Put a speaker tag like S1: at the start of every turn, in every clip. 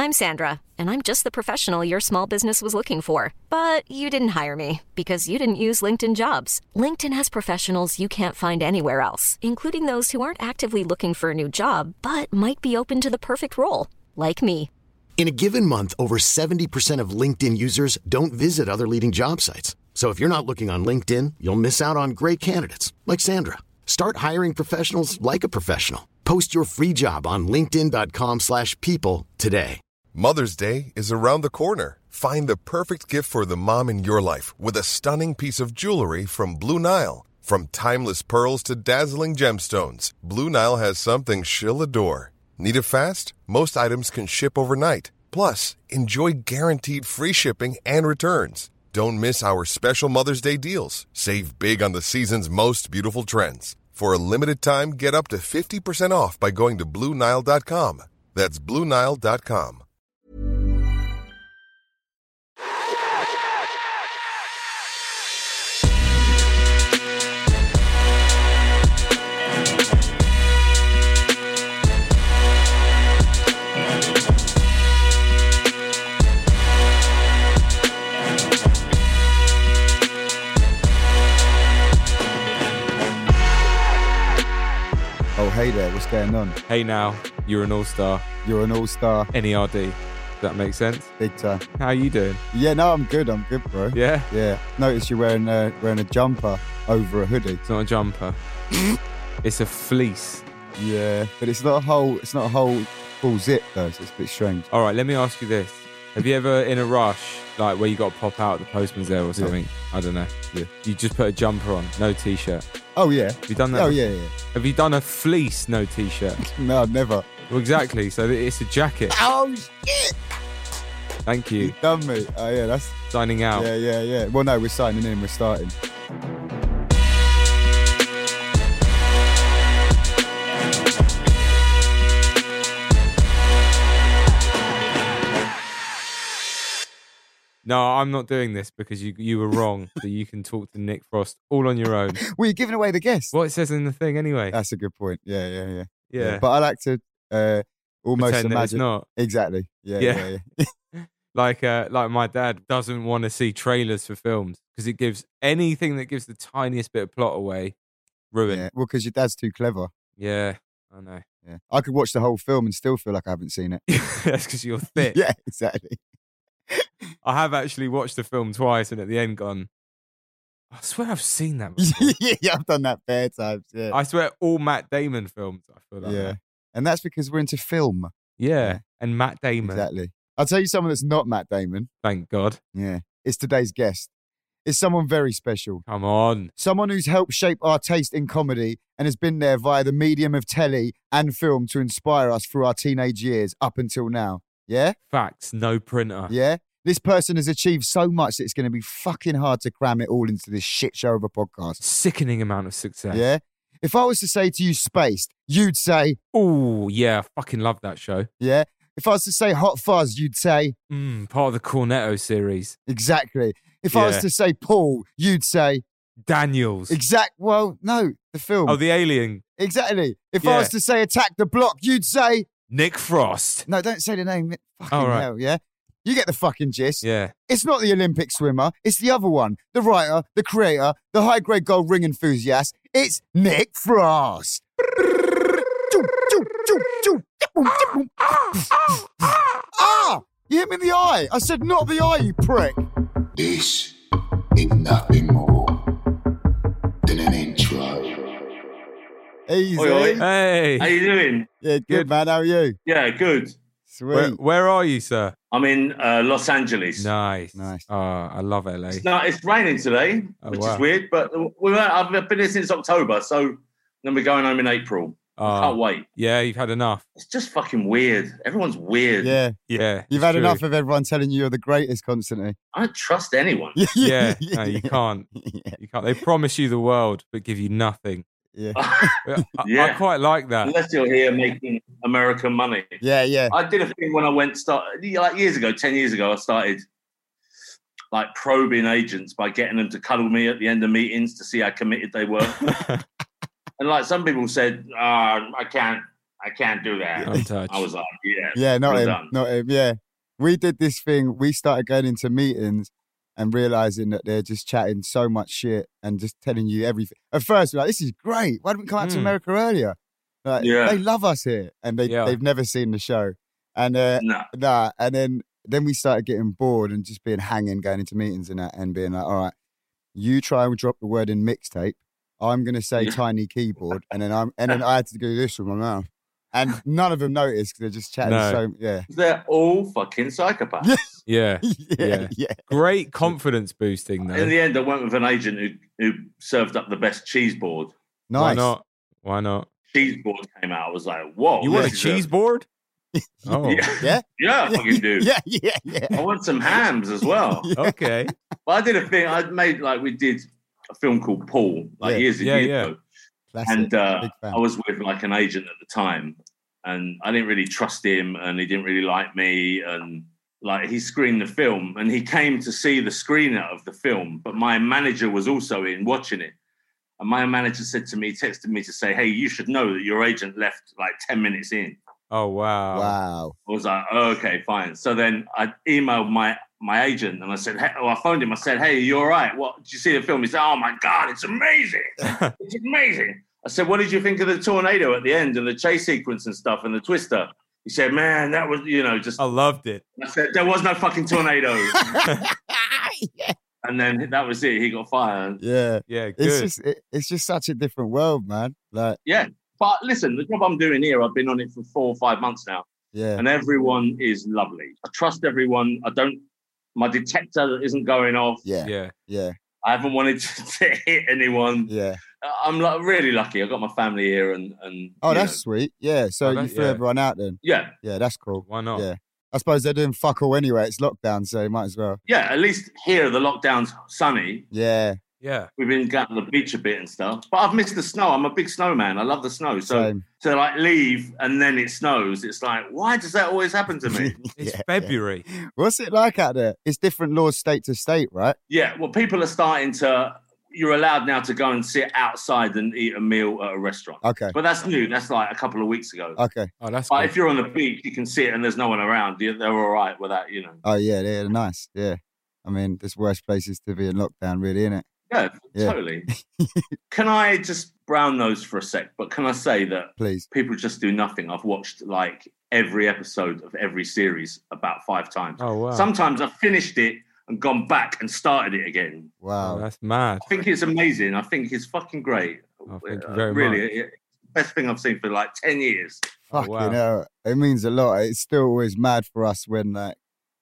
S1: I'm Sandra, and I'm just the professional your small business was looking for. But you didn't hire me because you didn't use LinkedIn Jobs. LinkedIn has professionals you can't find anywhere else, including those who aren't actively looking for a new job, but might be open to the perfect role, like me.
S2: In a given month, over 70% of LinkedIn users don't visit other leading job sites. So if you're not looking on LinkedIn, you'll miss out on great candidates like Sandra. Start hiring professionals like a professional. Post your free job on linkedin.com/people today.
S3: Mother's Day is around the corner. Find the perfect gift for the mom in your life with a stunning piece of jewelry from Blue Nile. From timeless pearls to dazzling gemstones, Blue Nile has something she'll adore. Need it fast? Most items can ship overnight. Plus, enjoy guaranteed free shipping and returns. Don't miss our special Mother's Day deals. Save big on the season's most beautiful trends. For a limited time, get up to 50% off by going to BlueNile.com. That's BlueNile.com.
S4: Oh, hey there, what's going on?
S5: Hey now, you're an all-star.
S4: You're an all-star.
S5: NERD. Does that make sense?
S4: Big time.
S5: How are you doing?
S4: Yeah, no, I'm good, bro.
S5: Yeah?
S4: Yeah. Notice you're wearing a jumper over a hoodie.
S5: It's not a jumper. It's a fleece.
S4: Yeah, but it's not a whole full zip though, so it's a bit strange.
S5: All right, let me ask you this. Have you ever, in a rush, like where you got to pop out, the postman's there or something? Yeah. I don't know.
S4: Yeah.
S5: You just put a jumper on, no t-shirt.
S4: Oh, yeah.
S5: Have you done that?
S4: Oh, yeah.
S5: Have you done a fleece, no t-shirt?
S4: No, never.
S5: Well, exactly. So it's a jacket.
S4: Oh, shit.
S5: Thank you.
S4: You've done me. Oh, yeah, that's...
S5: Signing out.
S4: Yeah. Well, no, we're signing in. We're starting.
S5: No, I'm not doing this because you were wrong that you can talk to Nick Frost all on your own.
S4: Well, you're giving away the guest.
S5: Well, it says in the thing anyway.
S4: That's a good point. Yeah.
S5: Yeah.
S4: But I like to almost
S5: Pretend that
S4: imagine...
S5: it's not.
S4: Exactly. Yeah.
S5: Like my dad doesn't want to see trailers for films because it gives anything that gives the tiniest bit of plot away, ruin.
S4: Yeah. Well, because your dad's too clever.
S5: Yeah, I know.
S4: Yeah. I could watch the whole film and still feel like I haven't seen it.
S5: That's because you're thick.
S4: Yeah, exactly.
S5: I have actually watched the film twice and at the end gone, I swear I've seen that before.
S4: Yeah, I've done that bare times. Yeah.
S5: I swear all Matt Damon films, I feel like that.
S4: And that's because we're into film.
S5: Yeah, and Matt Damon.
S4: Exactly. I'll tell you someone that's not Matt Damon.
S5: Thank God.
S4: Yeah. It's today's guest. It's someone very special.
S5: Come on.
S4: Someone who's helped shape our taste in comedy and has been there via the medium of telly and film to inspire us through our teenage years up until now. Yeah?
S5: Facts, no printer.
S4: Yeah? This person has achieved so much that it's going to be fucking hard to cram it all into this shit show of a podcast.
S5: Sickening amount of success.
S4: Yeah? If I was to say to you Spaced, you'd say...
S5: Oh, yeah, I fucking love that show.
S4: Yeah? If I was to say Hot Fuzz, you'd say...
S5: Part of the Cornetto series.
S4: Exactly. If I was to say Paul, you'd say...
S5: Daniels.
S4: Well, no, the film.
S5: Oh, the alien.
S4: Exactly. If I was to say Attack the Block, you'd say...
S5: Nick Frost.
S4: No, don't say the name. Fucking
S5: right.
S4: hell, yeah? You get the fucking gist.
S5: Yeah.
S4: It's not the Olympic swimmer. It's the other one. The writer, the creator, the high-grade gold ring enthusiast. It's Nick Frost. You hit me in the eye. I said not the eye, you prick.
S6: This is nothing more than an intro.
S4: Easy.
S7: Oi, oi.
S5: Hey.
S7: How you doing?
S4: Yeah, good, man. How are you?
S7: Yeah, good.
S4: Sweet.
S5: Where are you, sir?
S7: I'm in Los Angeles.
S5: Nice.
S4: Nice.
S5: Oh, I love LA.
S7: It's raining today, which is weird, but I've been here since October, so then we're going home in April. I can't wait.
S5: Yeah, you've had enough.
S7: It's just fucking weird. Everyone's weird.
S4: Yeah.
S5: Yeah.
S4: You've had enough of everyone telling you you're the greatest constantly.
S7: I don't trust anyone.
S5: Yeah. No, you can't. You can't. They promise you the world, but give you nothing.
S4: Yeah.
S5: I quite like that.
S7: Unless you're here making American money.
S4: Yeah.
S7: I did a thing when I like years ago, 10 years ago, I started like probing agents by getting them to cuddle me at the end of meetings to see how committed they were. And like some people said, I can't I can't do that.
S5: Don't touch.
S7: I was like, yeah.
S4: Yeah, not
S7: well
S4: him.
S7: done.
S4: Not him. Yeah. We did this thing. We started going into meetings and realizing that they're just chatting so much shit and just telling you everything. At first, we're like, this is great. Why didn't we come out to America earlier? Like, they love us here. And they've never seen the show. And
S7: No.
S4: And then we started getting bored and just being hanging, going into meetings and that, and being like, all right, you try and drop the word in mixtape. I'm going to say tiny keyboard. And then I had to do this with my mouth. And none of them noticed because they're just chatting
S7: They're all fucking psychopaths.
S5: Yeah.
S4: yeah.
S5: Great confidence boosting, though.
S7: In the end, I went with an agent who served up the best cheese board.
S4: Nice.
S5: Why not?
S7: Cheese board came out. I was like, whoa.
S5: You want a cheese board? Oh.
S4: Yeah?
S7: Yeah, I fucking do.
S4: Yeah.
S7: I want some hams as well.
S5: Okay.
S7: But I did a thing. We did a film called Paul, years ago.
S4: Classic.
S7: And
S4: Big fan.
S7: I was with like an agent at the time, and I didn't really trust him, and he didn't really like me, and like he screened the film, and he came to see the screener of the film, but my manager was also in watching it, and my manager texted me to say, hey, you should know that your agent left like 10 minutes in.
S5: Oh, wow.
S7: I was like, oh, okay, fine. So then I emailed my agent and I said, hey, I phoned him. I said, hey, you all right? What, did you see the film? He said, oh my God, it's amazing. It's amazing. I said, what did you think of the tornado at the end and the chase sequence and stuff and the twister? He said, man, that was, just.
S5: I loved it.
S7: I said, there was no fucking tornado. And then that was it. He got fired.
S4: Yeah.
S5: Yeah, good.
S4: It's just such a different world, man. Like,
S7: yeah. But listen, the job I'm doing here, I've been on it for 4 or 5 months now.
S4: Yeah.
S7: And everyone is lovely. I trust everyone. My detector isn't going off.
S4: Yeah.
S7: I haven't wanted to hit anyone.
S4: Yeah.
S7: I'm really lucky. I've got my family here and
S4: that's sweet. Yeah. So you flew everyone out then?
S7: Yeah.
S4: Yeah, that's cool.
S5: Why not?
S4: Yeah. I suppose they're doing fuck all anyway. It's lockdown, so you might as well.
S7: Yeah, at least here the lockdown's sunny.
S4: Yeah.
S5: Yeah.
S7: We've been going to the beach a bit and stuff. But I've missed the snow. I'm a big snowman. I love the snow. So
S4: Same.
S7: to like leave and then it snows, it's like, why does that always happen to me?
S5: It's February.
S4: Yeah. What's it like out there? It's different laws state to state, right?
S7: Yeah, well, people are starting to... You're allowed now to go and sit outside and eat a meal at a restaurant.
S4: Okay.
S7: But that's new. That's like a couple of weeks ago.
S4: Okay.
S5: Oh, that's
S7: But
S5: good.
S7: if you're on the beach, you can sit and there's no one around. They're all right with that,
S4: Oh, yeah, they're nice. Yeah. I mean, there's worse places to be in lockdown, really, isn't it?
S7: Yeah,
S4: Yeah.
S7: totally. Can I just brown nose for a sec? But can I say that
S4: Please.
S7: people just do nothing? I've watched like every episode of every series about 5 times.
S5: Oh, wow.
S7: Sometimes I've finished it and gone back and started it again.
S4: Wow.
S5: Oh, that's mad.
S7: I think it's amazing. I think it's fucking great.
S5: Oh, thank you very
S7: really, best thing I've seen for like 10 years.
S4: Fucking
S5: wow.
S4: hell. It means a lot. It's still always mad for us when, like,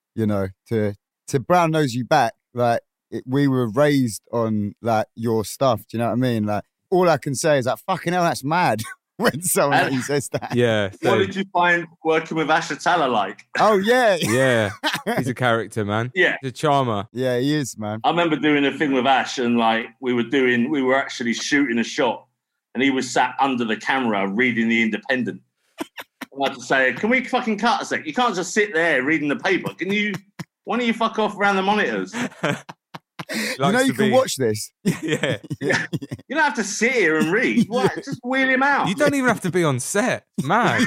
S4: to brown nose you back, like, we were raised on, like, your stuff. Do you know what I mean? Like, all I can say is that, fucking hell, that's mad when someone like you says that.
S5: Yeah.
S7: What
S5: So,
S7: did you find working with Asher Talla like?
S4: Oh, yeah.
S5: yeah. He's a character, man.
S7: Yeah.
S5: He's a charmer.
S4: Yeah, he is, man.
S7: I remember doing a thing with Ash and like we were actually shooting a shot and he was sat under the camera reading The Independent. I had to say, can we fucking cut a sec? You can't just sit there reading the paper. Why don't you fuck off around the monitors?
S4: You can watch this.
S5: Yeah.
S7: You don't have to sit here and read. What? Just wheel him out.
S5: You don't even have to be on set. Mad.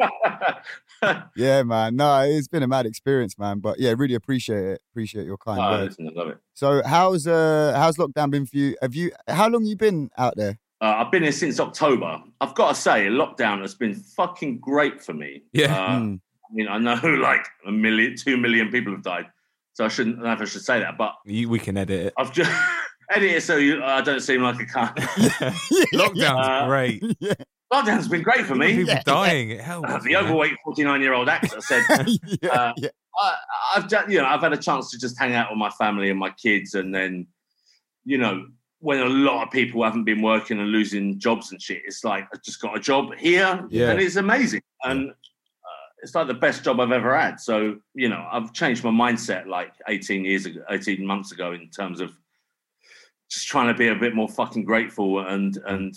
S4: Yeah, man. No, it's been a mad experience, man. But yeah, really appreciate it. Appreciate your kind words.
S7: Listen, I love it.
S4: So how's lockdown been for you? How long you been out there?
S7: I've been here since October. I've got to say, lockdown has been fucking great for me.
S5: Yeah.
S7: I mean, I know like 2 million people have died. So I don't know if I should say that, but
S5: We can edit it.
S7: I've just edited it so I don't seem like a cunt.
S5: Lockdown's great.
S4: Yeah.
S7: Lockdown's been great for me.
S5: People dying. It helps.
S7: The overweight 49-year-old actor said,
S4: Yeah.
S7: I've had a chance to just hang out with my family and my kids, and then, when a lot of people haven't been working and losing jobs and shit, it's like I just got a job here, and it's amazing, and it's like the best job I've ever had. So I've changed my mindset like 18 months ago in terms of just trying to be a bit more fucking grateful and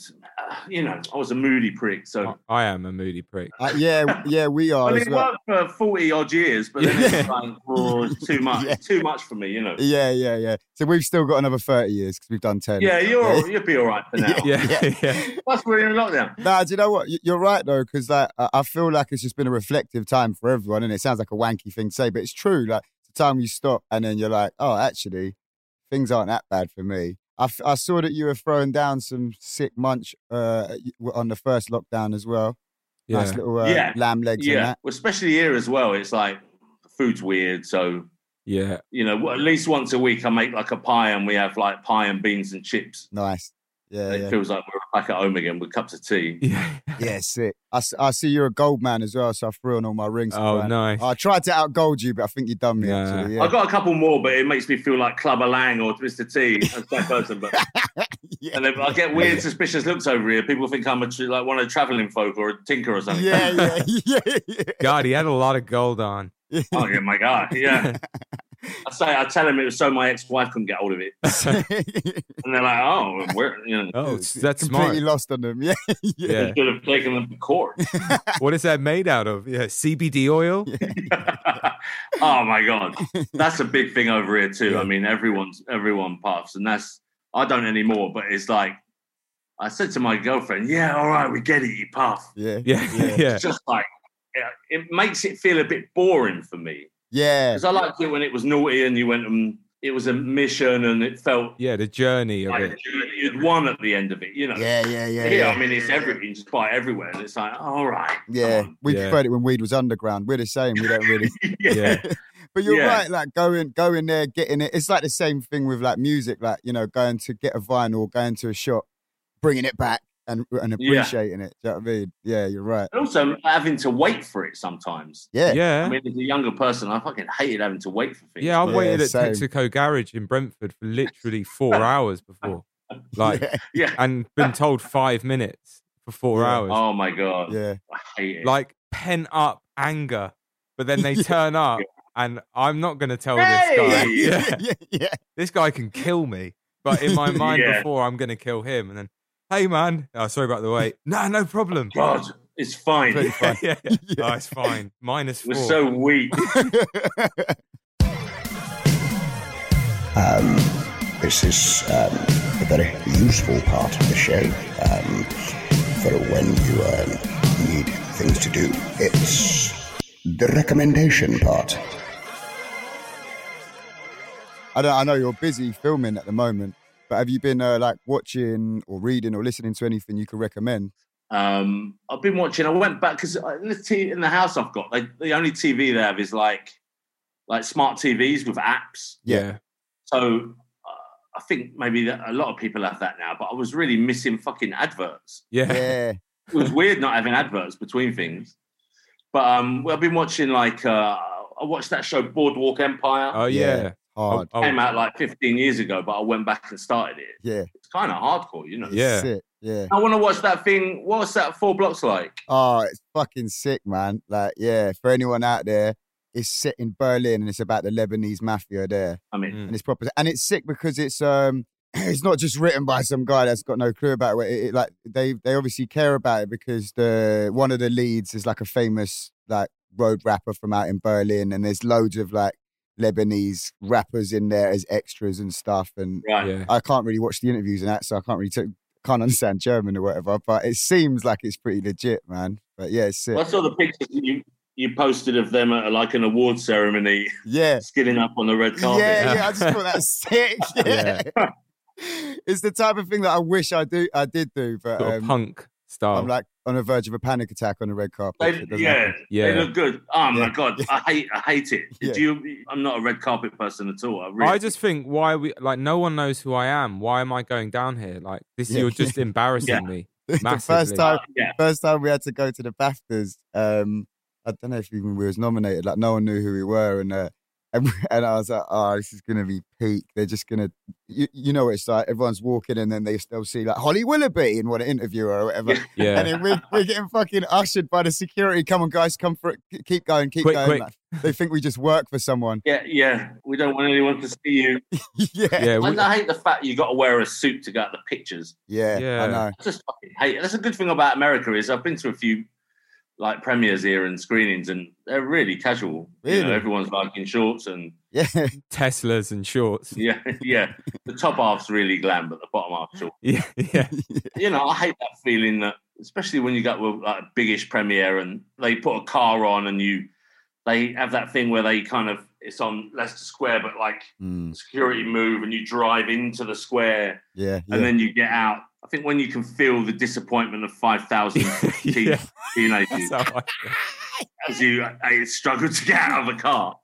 S7: I was a moody prick. So
S5: I am a moody prick.
S4: Yeah, we are.
S7: I
S4: as
S7: mean,
S4: well.
S7: worked for 40 odd years, but then it's like, it's too much.
S4: Yeah.
S7: It's too much for me,
S4: Yeah. So we've still got another 30 years because we've done 10.
S7: Yeah, you'll be all right for now.
S5: Yeah.
S7: Plus, we're in lockdown.
S4: Nah, do you know what? You're right though, because like I feel like it's just been a reflective time for everyone, and it sounds like a wanky thing to say, but it's true. Like it's the time you stop, and then you're like, oh, actually, things aren't that bad for me. I saw that you were throwing down some sick munch on the first lockdown as well.
S5: Yeah.
S4: Nice little lamb legs and that.
S7: Well, especially here as well. It's like the food's weird, so
S5: Yeah.
S7: at least once a week I make like a pie, and we have like pie and beans and chips.
S4: Nice. Yeah,
S7: It feels like we're back at home again with cups of tea.
S4: Yeah, sick. I see you're a gold man as well, so I threw on all my rings.
S5: Oh, nice.
S4: I tried to outgold you, but I think you done me.
S5: Yeah.
S4: Actually, yeah.
S7: I've got a couple more, but it makes me feel like Clubber Lang or Mr. T as that person. But and then I get weird, suspicious looks over here. People think I'm like one of the travelling folk or a tinker or something.
S4: Yeah.
S5: God, he had a lot of gold on.
S7: Oh yeah, my God, yeah. I tell him it was so my ex-wife couldn't get hold of it, and they're like, "Oh,
S5: That's smart.
S4: Completely lost on them. Yeah.
S7: They should have taken them to court."
S5: What is that made out of? Yeah, CBD oil.
S7: Oh my God, that's a big thing over here too.
S5: Yeah.
S7: I mean, everyone puffs, and I don't anymore. But it's like I said to my girlfriend, "Yeah, all right, we get it, you puff."
S5: Yeah.
S7: It's just like it makes it feel a bit boring for me.
S4: Yeah.
S7: Because I liked it when it was naughty and you went and it was a mission and it felt
S5: The journey of
S7: like
S5: it.
S7: you'd won at the end of it,
S4: Yeah.
S7: Yeah, I mean, it's everything. You just buy it everywhere and it's like, all right.
S4: Yeah. We preferred it when weed was underground. We're the same. We don't really.
S5: Yeah.
S4: But you're right. Like going there, getting it. It's like the same thing with like music. Like going to get a vinyl, going to a shop, bringing it back and appreciating it. Do you know what I mean? Yeah, you're right.
S7: And also having to wait for it sometimes.
S4: Yeah.
S7: I mean, as a younger person, I fucking hated having to wait for things.
S5: Yeah, I waited at
S4: same.
S5: Texaco Garage in Brentford for literally 4 hours before. And been told 5 minutes for 4 hours.
S7: Oh my God.
S4: Yeah.
S7: I hate it.
S5: Like pent up anger. But then they turn up and I'm not going to tell this guy.
S4: Yeah.
S5: This guy can kill me. But in my mind before, I'm going to kill him. And then, hey, man. Oh, sorry about the wait. No problem.
S7: God, it's fine.
S5: Yeah. Oh, it's fine. -4.
S7: We're so weak.
S6: This is a very useful part of the show for when you need things to do. It's the recommendation part.
S4: I know you're busy filming at the moment, but have you been like watching or reading or listening to anything you could recommend?
S7: I've been watching. I went back because in the house I've got, the only TV they have is like smart TVs with apps.
S5: Yeah.
S7: So I think maybe a lot of people have that now, but I was really missing fucking adverts.
S5: Yeah.
S4: Yeah.
S7: It was weird not having adverts between things. But I've been watching I watched that show Boardwalk Empire.
S5: Oh, yeah.
S4: Hard.
S5: Oh,
S7: Came out like 15 years ago, but I went back and started it.
S4: Yeah.
S7: It's kind of hardcore,
S5: Yeah.
S4: Sick. Yeah.
S7: I want to watch that thing. What's that 4 Blocks like?
S4: Oh, it's fucking sick, man. Like, yeah, for anyone out there, it's set in Berlin and it's about the Lebanese mafia there.
S7: I mean,
S4: And it's proper, and it's sick because it's not just written by some guy that's got no clue about it. Like they obviously care about it because one of the leads is like a famous like road rapper from out in Berlin, and there's loads of like Lebanese rappers in there as extras and stuff. And
S7: right.
S5: Yeah.
S4: I can't really watch the interviews and that, so I can't really can't understand German or whatever. But it seems like it's pretty legit, man. But yeah, it's sick.
S7: Well, I saw the pictures you posted of them at like an award ceremony,
S4: Yeah.
S7: skidding up on the red carpet.
S4: Yeah, I just thought that was sick. Yeah. It's the type of thing that I wish I did do, but
S5: Sort of punk style.
S4: I'm like on the verge of a panic attack on the red carpet. It doesn't happen.
S7: They look good. Oh my God,
S4: Yeah.
S7: I hate it.
S4: Yeah.
S7: I'm not a red carpet person at all.
S5: I just think no one knows who I am. Why am I going down here? Like this,
S4: Yeah.
S5: you're just embarrassing me
S4: The
S5: massively.
S4: first time we had to go to the BAFTAs, I don't know if even we was nominated. Like no one knew who we were, and And I was like, oh, this is going to be peak. They're just going to, you know what it's like. Everyone's walking and then they'll see like Holly Willoughby and want to interview her or whatever.
S5: Yeah.
S4: And then we're getting fucking ushered by the security. Come on, guys, come for it. Keep going, keep
S5: Quick,
S4: going.
S5: quick.
S4: Like, they think we just work for someone.
S7: Yeah. We don't want anyone to see you.
S4: Yeah.
S7: I hate the fact you got to wear a suit to go at the pictures.
S4: Yeah,
S5: Yeah.
S4: I know.
S7: I just fucking hate it. That's a good thing about America is I've been to a few like premieres here and screenings, and they're really casual.
S4: Really?
S7: You know, everyone's like in shorts and
S4: Yeah.
S5: Teslas and shorts.
S7: yeah. The top half's really glam, but the bottom half's short.
S5: Yeah.
S7: You know, I hate that feeling that, especially when you got like a biggish premiere and they put a car on and they have that thing where they kind of, it's on Leicester Square, but like security move and you drive into the square
S4: Yeah.
S7: and then you get out. I think when you can feel the disappointment of 5,000
S5: Yeah.
S7: teenagers
S5: That's how I feel.
S7: as you struggle to get out of the car.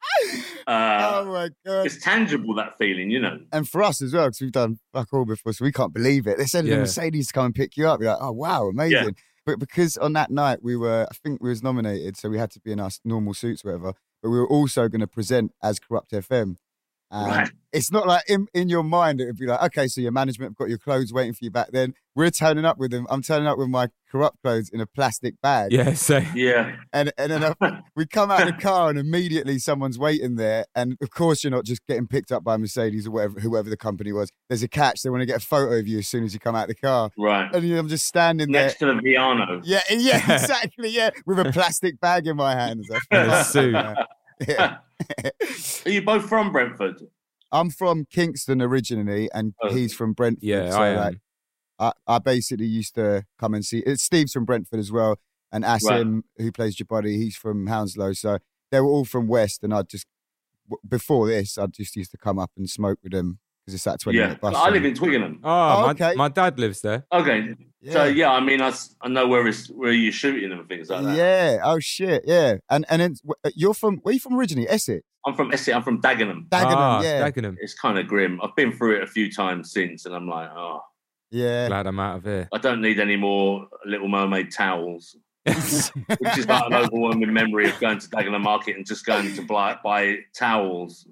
S4: Oh my God.
S7: It's tangible, that feeling, you know.
S4: And for us as well, because we've done fuck all before, so we can't believe it. They said the
S5: Yeah.
S4: Mercedes to come and pick you up. You're like, oh, wow, amazing.
S7: Yeah.
S4: But because on that night I think we was nominated, so we had to be in our normal suits or whatever, but we were also going to present as Corrupt FM.
S7: Right.
S4: It's not like in your mind, it would be like, okay, so your management have got your clothes waiting for you back then. We're turning up with them. I'm turning up with my Corrupt clothes in a plastic bag.
S5: Yeah. So
S7: Yeah.
S4: And then we come out of the car and immediately someone's waiting there. And of course, you're not just getting picked up by Mercedes or whoever the company was. There's a catch. They want to get a photo of you as soon as you come out of the car.
S7: Right.
S4: And I'm just standing there.
S7: Next to the Viano.
S4: Yeah, exactly. Yeah, with a plastic bag in my hands.
S5: And a suit.
S4: Yeah.
S7: Are you both from Brentford?
S4: I'm from Kingston originally, and he's from Brentford.
S5: Yeah,
S4: so
S5: I am.
S4: I basically used to come and see. Steve's from Brentford as well, and Asim, who plays Jabari, he's from Hounslow. So they were all from West, and before this, I just used to come up and smoke with them because it's that 20-minute bus.
S7: I
S4: ride.
S7: live in Twickenham.
S5: Oh,
S4: okay.
S5: my dad lives there.
S7: Okay.
S4: Yeah.
S7: So, yeah, I mean, I know where you're shooting and things like that.
S4: Yeah. Oh shit. Yeah. And then where are you from originally? Essex.
S7: I'm from Essex. I'm from Dagenham.
S4: Dagenham. Yeah.
S5: Dagenham.
S7: It's kind of grim. I've been through it a few times since, and I'm like, oh,
S4: Yeah.
S5: Glad I'm out of here.
S7: I don't need any more Little Mermaid towels. Which is like an overwhelming memory of going to Dagenham Market and just going to buy towels.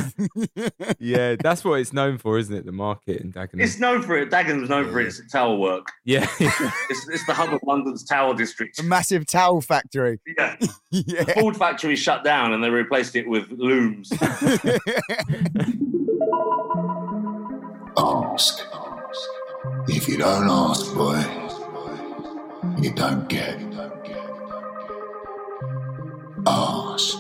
S5: Yeah, that's what it's known for, isn't it? The market in Dagenham.
S7: It's known for it. Dagenham's known for its towel work.
S5: Yeah.
S7: It's the hub of London's towel district.
S4: A massive towel factory.
S7: Yeah.
S4: Yeah.
S7: The Ford factory shut down and they replaced it with looms.
S6: Ask. If you don't ask, boy, you don't get. Ask.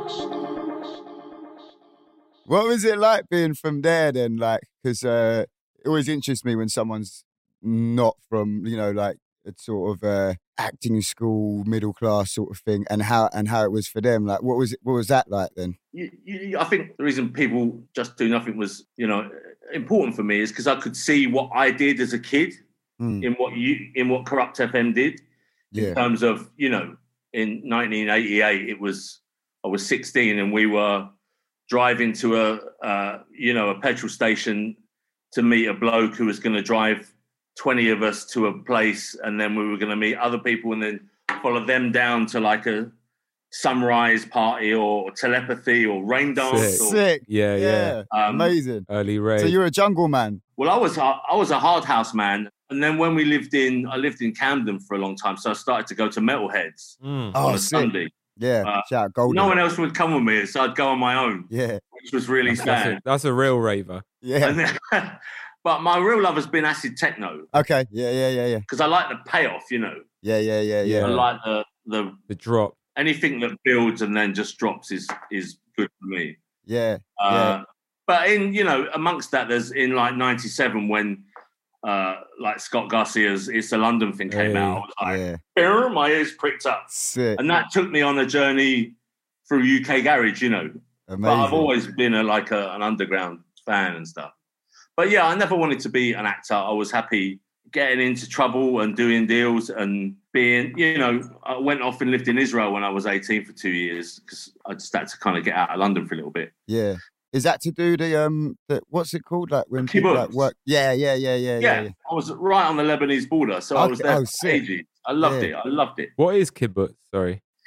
S4: What was it like being from there then? Like, because it always interests me when someone's not from, like a sort of acting school, middle class sort of thing, and how it was for them. Like, what was that like then?
S7: I think the reason people just do nothing was, important for me is because I could see what I did as a kid in what Corrupt FM did.
S4: Yeah.
S7: In terms of, in 1988, I was 16 and we were driving to a petrol station to meet a bloke who was going to drive 20 of us to a place, and then we were going to meet other people and then follow them down to like a sunrise party or telepathy or rain dance.
S4: Sick.
S5: Yeah.
S4: Amazing.
S5: Early rave.
S4: So you're a jungle man.
S7: Well, I was a hard house man, and then when I lived in Camden for a long time, so I started to go to metalheads on a
S4: sick.
S7: Sunday.
S4: Yeah, shout out Golden.
S7: No one else would come with me, so I'd go on my own.
S4: Yeah,
S7: which was really sad.
S5: That's a real raver.
S4: Yeah.
S7: And then, but my real love has been acid techno.
S4: Okay. Yeah.
S7: Because I like the payoff,
S4: Yeah.
S7: I like the
S5: drop.
S7: Anything that builds and then just drops is good for me.
S4: Yeah.
S7: But in amongst that, there's in like '97 when like Scott Garcia's "It's a London Thing" came out. I was like, my ears pricked up.
S4: Sick.
S7: And that took me on a journey through UK garage,
S4: Amazing.
S7: But I've always been an underground fan and stuff. But yeah, I never wanted to be an actor. I was happy getting into trouble and doing deals and being, I went off and lived in Israel when I was 18 for 2 years because I just had to kind of get out of London for a little bit.
S4: Yeah. Is that to do the what's it called? Like when people like work? Yeah.
S7: I was right on the Lebanese border, so I was there for ages. I loved it. I loved it.
S5: What is kibbutz? Sorry.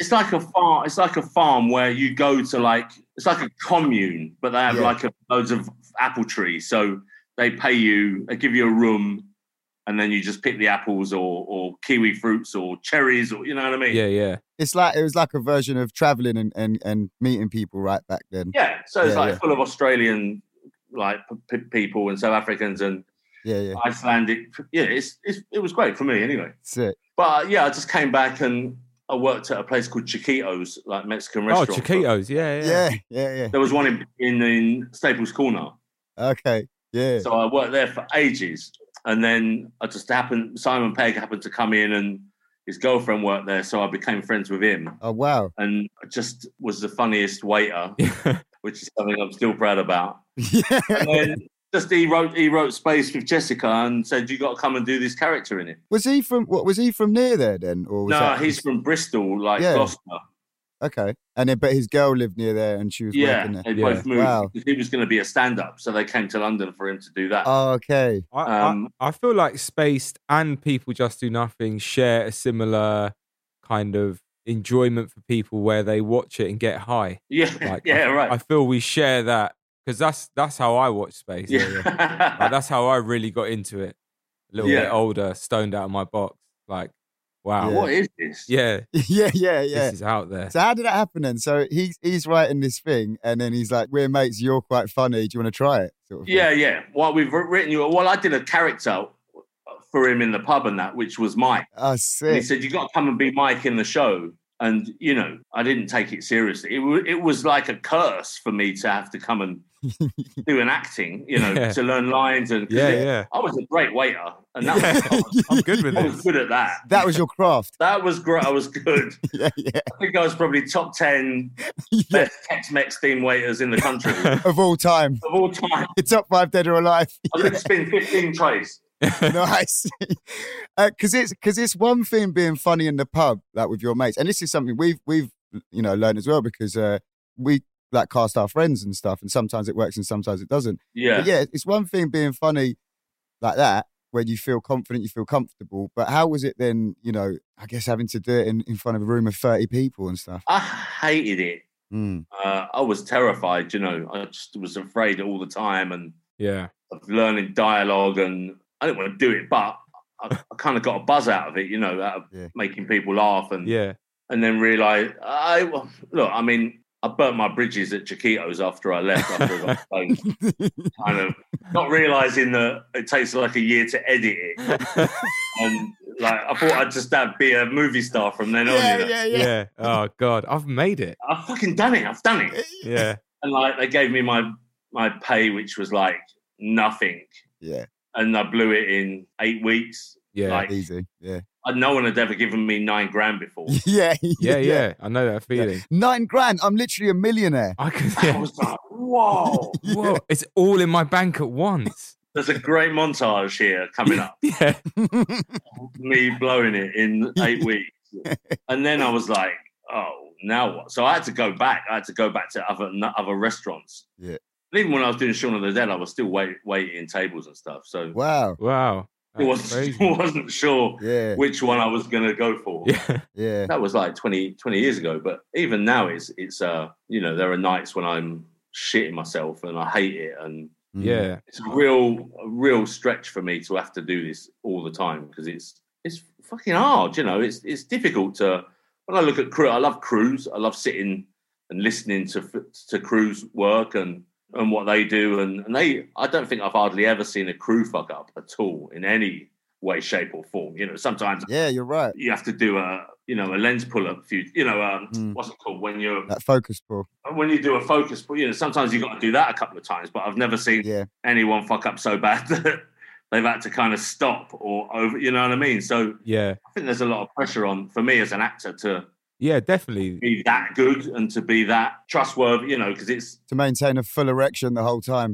S7: It's like a farm. It's like a farm where you go to it's like a commune, but they have loads of apple trees. So they pay you, they give you a room, and then you just pick the apples or kiwi fruits or cherries, or you know what I mean?
S5: Yeah.
S4: It was like a version of traveling and meeting people right back then.
S7: Yeah. So it's full of Australian people and South Africans and Icelandic. Yeah, it was great for me anyway.
S4: Sick.
S7: But I just came back and I worked at a place called Chiquitos, like Mexican restaurant.
S5: Oh, Chiquitos, yeah.
S7: There was one in Staples Corner.
S4: Okay, yeah.
S7: So I worked there for ages. And then Simon Pegg happened to come in and his girlfriend worked there. So I became friends with him.
S4: Oh, wow.
S7: And I just was the funniest waiter, which is something I'm still proud about.
S4: Yeah.
S7: And then he wrote Space with Jessica and said, you got to come and do this character in it.
S4: Was he from near there then? Or was
S7: he's from Bristol, Gloucester.
S4: Okay. But his girl lived near there and she was working there.
S7: They both moved. Wow. He was going to be a stand-up, so they came to London for him to do that.
S4: Oh, okay.
S5: I feel like Spaced and People Just Do Nothing share a similar kind of enjoyment for people where they watch it and get high.
S7: Yeah, right.
S5: I feel we share that because that's how I watch Spaced. Yeah. That's how I really got into it. A little bit older, stoned out of my box. Wow.
S7: What is this?
S5: Yeah.
S4: Yeah.
S5: This is out there.
S4: So how did that happen then? So he's writing this thing and then he's like, we're mates, you're quite funny. Do you want to try it? Sort of thing.
S7: Yeah. Well, I did a character for him in the pub and that, which was Mike.
S4: Oh, sick.
S7: And he said, you got to come and be Mike in the show. And, I didn't take it seriously. It was like a curse for me to have to come and do an acting, to learn lines. And I was a great waiter. And
S5: I'm good with it.
S7: I was good at that.
S4: That was your craft.
S7: That was great. I was good.
S4: Yeah.
S7: I think I was probably top 10 best Tex-Mex themed waiters in the country.
S4: Of all time.
S7: The
S4: top 5 dead or alive.
S7: I could spin 15 trays.
S4: Nice. Because it's one thing being funny in the pub, like with your mates. And this is something we've learned as well because we cast our friends and stuff. And sometimes it works and sometimes it doesn't.
S7: Yeah.
S4: But it's one thing being funny like that, when you feel confident, you feel comfortable. But how was it then, I guess having to do it in front of a room of 30 people and stuff?
S7: I hated it. I was terrified, I just was afraid all the time and of learning dialogue and I didn't want to do it, but I kind of got a buzz out of it, out of making people laugh and then realise, I burnt my bridges at Chiquitos after I left, after I got stoned. Kind of not realising that it takes like a year to edit it. And I thought I'd just be a movie star from then on.
S5: Yeah. Oh, God. I've made it.
S7: I've fucking done it. I've done it.
S5: Yeah.
S7: And they gave me my pay, which was nothing.
S4: Yeah.
S7: And I blew it in 8 weeks.
S5: Yeah.
S4: Easy. Yeah.
S7: No one had ever given me $9,000 before.
S5: Yeah. I know that feeling.
S4: $9,000. I'm literally a millionaire.
S7: I was like, whoa.
S5: Whoa. It's all in my bank at once.
S7: There's a great montage here coming up.
S5: Yeah.
S7: Me blowing it in 8 weeks. And then I was like, oh, now what? So I had to go back. I had to go back to other restaurants.
S4: Yeah.
S7: And even when I was doing Shaun of the Dead, I was still waiting in tables and stuff. So
S4: wow.
S7: I wasn't sure which one I was going to go for.
S4: Yeah.
S7: That was 20 years ago. But even now, it's there are nights when I'm shitting myself and I hate it. And it's a real stretch for me to have to do this all the time because it's fucking hard. It's difficult to, when I look at crew, I love crews. I love sitting and listening to crews work and what they do. And I don't think I've hardly ever seen a crew fuck up at all in any way, shape or form. Sometimes
S4: you're right.
S7: You have to do a lens pull up what's it called when you're
S4: that focus pull.
S7: When you do a focus pull, sometimes you've got to do that a couple of times, but I've never seen anyone fuck up so bad that they've had to kind of stop or over, you know what I mean? So I think there's a lot of pressure for me as an actor to
S5: definitely
S7: be that good and to be that trustworthy, because it's
S4: to maintain a full erection the whole time.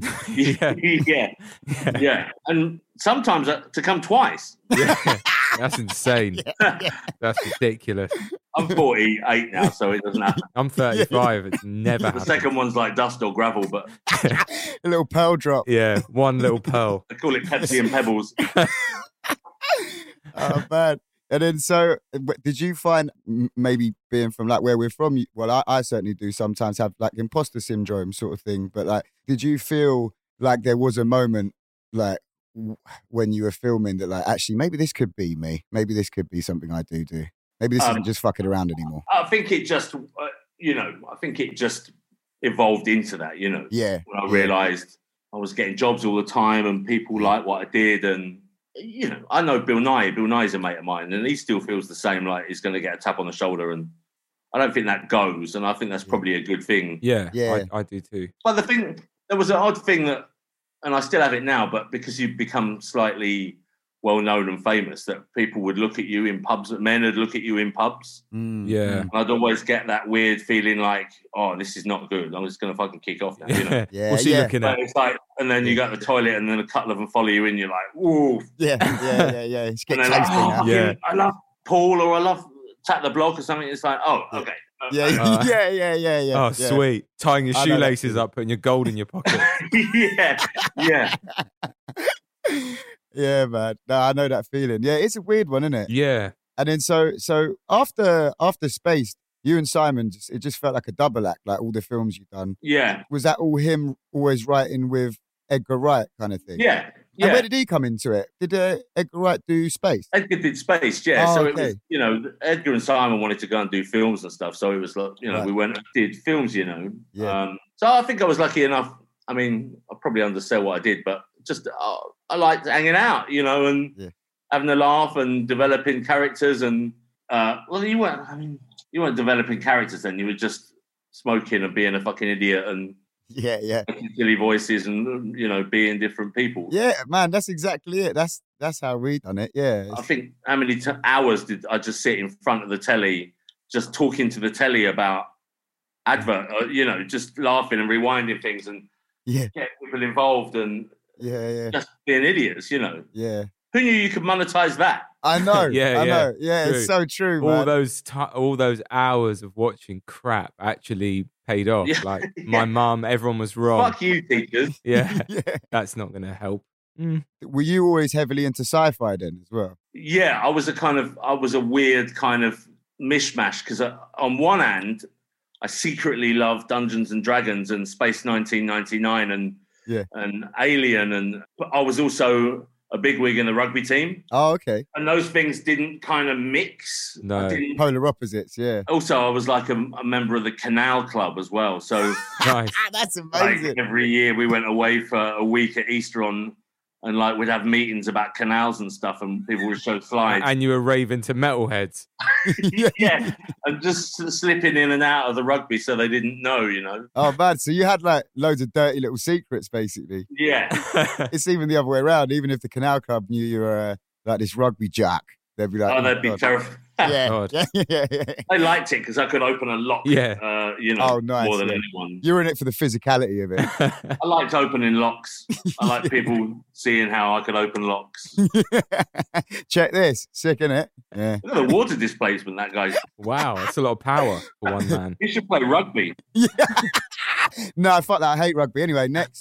S7: Yeah. And sometimes to come twice.
S5: Yeah, that's insane. That's ridiculous.
S7: I'm 48 now, so it doesn't happen.
S5: I'm 35. It's never happened.
S7: The second one's like dust or gravel, but
S4: a little pearl drop.
S5: Yeah, one little pearl.
S7: They call it Pepsi and Pebbles.
S4: Oh man. And then, so did you find maybe being from like where we're from? Well, I certainly do sometimes have like imposter syndrome sort of thing. But like, did you feel like there was a moment like when you were filming that like, actually, maybe this could be me. Maybe this could be something I do. Maybe this isn't just fucking around anymore.
S7: I think it just, I think it just evolved into that,
S4: Yeah.
S7: When I realised I was getting jobs all the time and people liked what I did. And, I know Bill Nye. Bill Nye's a mate of mine and he still feels the same, like he's going to get a tap on the shoulder. And I don't think that goes. And I think that's probably a good thing.
S5: Yeah. I do too.
S7: But there was an odd thing that, and I still have it now, but because you've become slightly well-known and famous, that people would look at you in pubs, men would look at you in pubs.
S5: Yeah.
S7: And I'd always get that weird feeling like, oh, this is not good. I'm just going to fucking kick off now,
S4: Yeah.
S5: What's he looking at?
S7: It's like, and then you go to the toilet and then a couple of them follow you in, you're like, whoa.
S4: Yeah. It's
S7: And
S4: getting
S7: they're like,
S4: tasty now.
S7: I love Paul or I love Tap the Block or something. It's like, oh, okay.
S4: Yeah.
S5: Oh, sweet. Tying your shoelaces up, putting your gold in your pocket.
S7: yeah.
S4: Yeah, man. No, I know that feeling. Yeah, it's a weird one, isn't it?
S5: Yeah.
S4: And then so after Space, you and Simon, it just felt like a double act, like all the films you've done.
S7: Yeah.
S4: Was that all him always writing with Edgar Wright kind of thing?
S7: Yeah.
S4: And where did he come into it? Did Edgar Wright do Space?
S7: Edgar did Space, yeah.
S4: Oh,
S7: so
S4: okay.
S7: it was, Edgar and Simon wanted to go and do films and stuff. So it was like,
S4: Right.
S7: we went and did films,
S4: Yeah.
S7: So I think I was lucky enough. I mean, I probably undersell what I did, but just I liked hanging out, and having a laugh and developing characters. And you weren't developing characters then. You were just smoking and being a fucking idiot and making silly voices and being different people.
S4: Yeah, man, that's exactly it. That's how we done it. Yeah.
S7: I think how many hours did I just sit in front of the telly, just talking to the telly about advert, just laughing and rewinding things and get people involved and just being idiots,
S4: Yeah.
S7: Who knew you could monetize that?
S4: I know.
S5: Yeah,
S4: I know.
S5: true.
S4: Yeah, it's so true, man.
S5: All those hours of watching crap actually paid off.
S7: Yeah,
S5: Like my mum, everyone was wrong.
S7: Fuck you, teachers.
S5: Yeah,
S4: Yeah.
S5: that's not going to help.
S4: Were you always heavily into sci-fi then as well?
S7: Yeah, I was a weird kind of mishmash because on one hand, I secretly loved Dungeons and Dragons and Space 1999 and Alien, but I was also a bigwig in the rugby team.
S4: Oh, okay.
S7: And those things didn't kind of mix.
S5: No.
S4: Polar opposites, yeah.
S7: Also, I was like a member of the Canal Club as well. So
S5: Nice.
S4: That's amazing.
S7: like, every year we went away for a week at Easter and like we'd have meetings about canals and stuff and people would show slides.
S5: And you were raving to metalheads.
S7: Yeah, and just slipping in and out of the rugby so they didn't know,
S4: Oh, man. So you had like loads of dirty little secrets, basically.
S7: Yeah.
S4: It's even the other way around. Even if the Canal Club knew you were like this rugby jack, they'd be like,
S7: Oh, they'd be
S4: God.
S7: terrified.
S4: Yeah.
S5: God.
S4: Yeah.
S7: I liked it because I could open a lock,
S5: Yeah.
S4: Oh, nice,
S7: more than
S4: yeah.
S7: anyone.
S4: You're in it for the physicality of it.
S7: I liked opening locks. I like people seeing how I could open locks.
S4: Check this. Sick, innit? Yeah.
S7: Look at the water displacement, that guy.
S5: Wow, that's a lot of power for one man.
S7: He should play rugby.
S4: No, fuck that. I hate rugby. Anyway, next.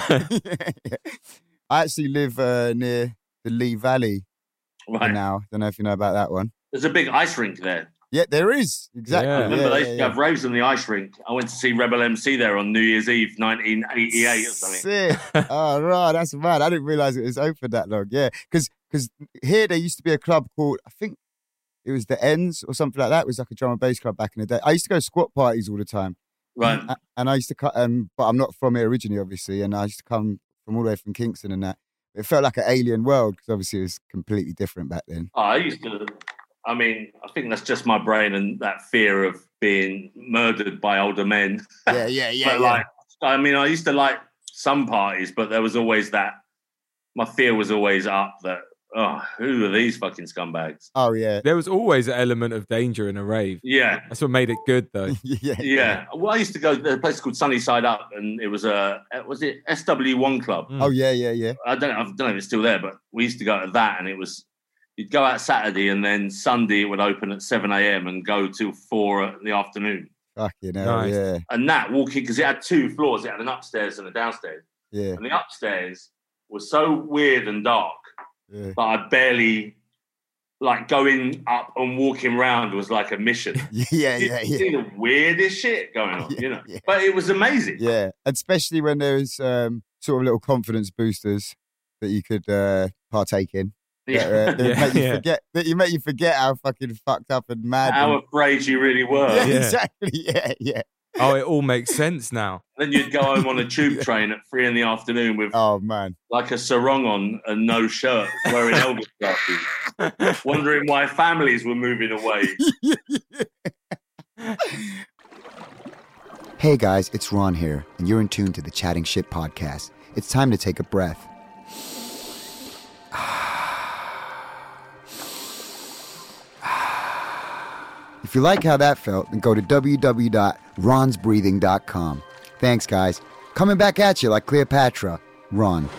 S4: I actually live near the Lee Valley
S7: Right.
S4: now. Don't know if you know about that one.
S7: There's a big ice rink there.
S4: Yeah, there is. Exactly.
S5: Yeah.
S7: Remember, they used to have raves in the ice rink. I went to see Rebel MC there on New Year's Eve, 1988 or something.
S4: Sick. Oh, right. That's mad. I didn't realise it was open that long. Yeah. Because here there used to be a club called, I think it was the Ends or something like that. It was like a drum and bass club back in the day. I used to go to squat parties all the time.
S7: Right.
S4: And I used to come, but I'm not from here originally, obviously. And I used to come from all the way from Kingston and that. It felt like an alien world because obviously it was completely different back then.
S7: I think that's just my brain and that fear of being murdered by older men.
S4: Yeah.
S7: But I used to like some parties, but there was always that, my fear was always up that, who are these fucking scumbags?
S4: Oh, yeah.
S5: There was always an element of danger in a rave.
S7: Yeah.
S5: That's what made it good, though.
S7: Yeah. Well, I used to go to a place called Sunny Side Up, and it was it SW1 Club?
S4: Oh, yeah.
S7: I don't know if it's still there, but we used to go to that, and it was, you'd go out Saturday, and then Sunday it would open at 7 a.m. and go till 4 in the afternoon.
S4: Fucking hell,
S5: Nice.
S4: yeah.
S7: And that walking, because it had 2 floors, it had an upstairs and a downstairs.
S4: Yeah.
S7: And the upstairs was so weird and dark
S4: Yeah.
S7: that I barely like going up and walking around was like a mission.
S4: Yeah.
S7: See the weirdest shit going on,
S4: Yeah.
S7: But it was amazing.
S4: Yeah, especially when there's sort of little confidence boosters that you could partake in.
S7: Yeah.
S4: That make you forget how fucking fucked up and mad.
S7: How afraid you really were.
S4: Yeah, exactly. Yeah.
S5: Oh, it all makes sense now.
S7: Then you'd go home on a tube train at 3 PM with like a sarong on and no shirt, wearing Elvis glasses, wondering why families were moving away.
S4: Hey guys, it's Ron here, and you're in tune to the Chatting Shit podcast. It's time to take a breath. If you like how that felt, then go to www.ronsbreathing.com. Thanks, guys. Coming back at you like Cleopatra. Ron.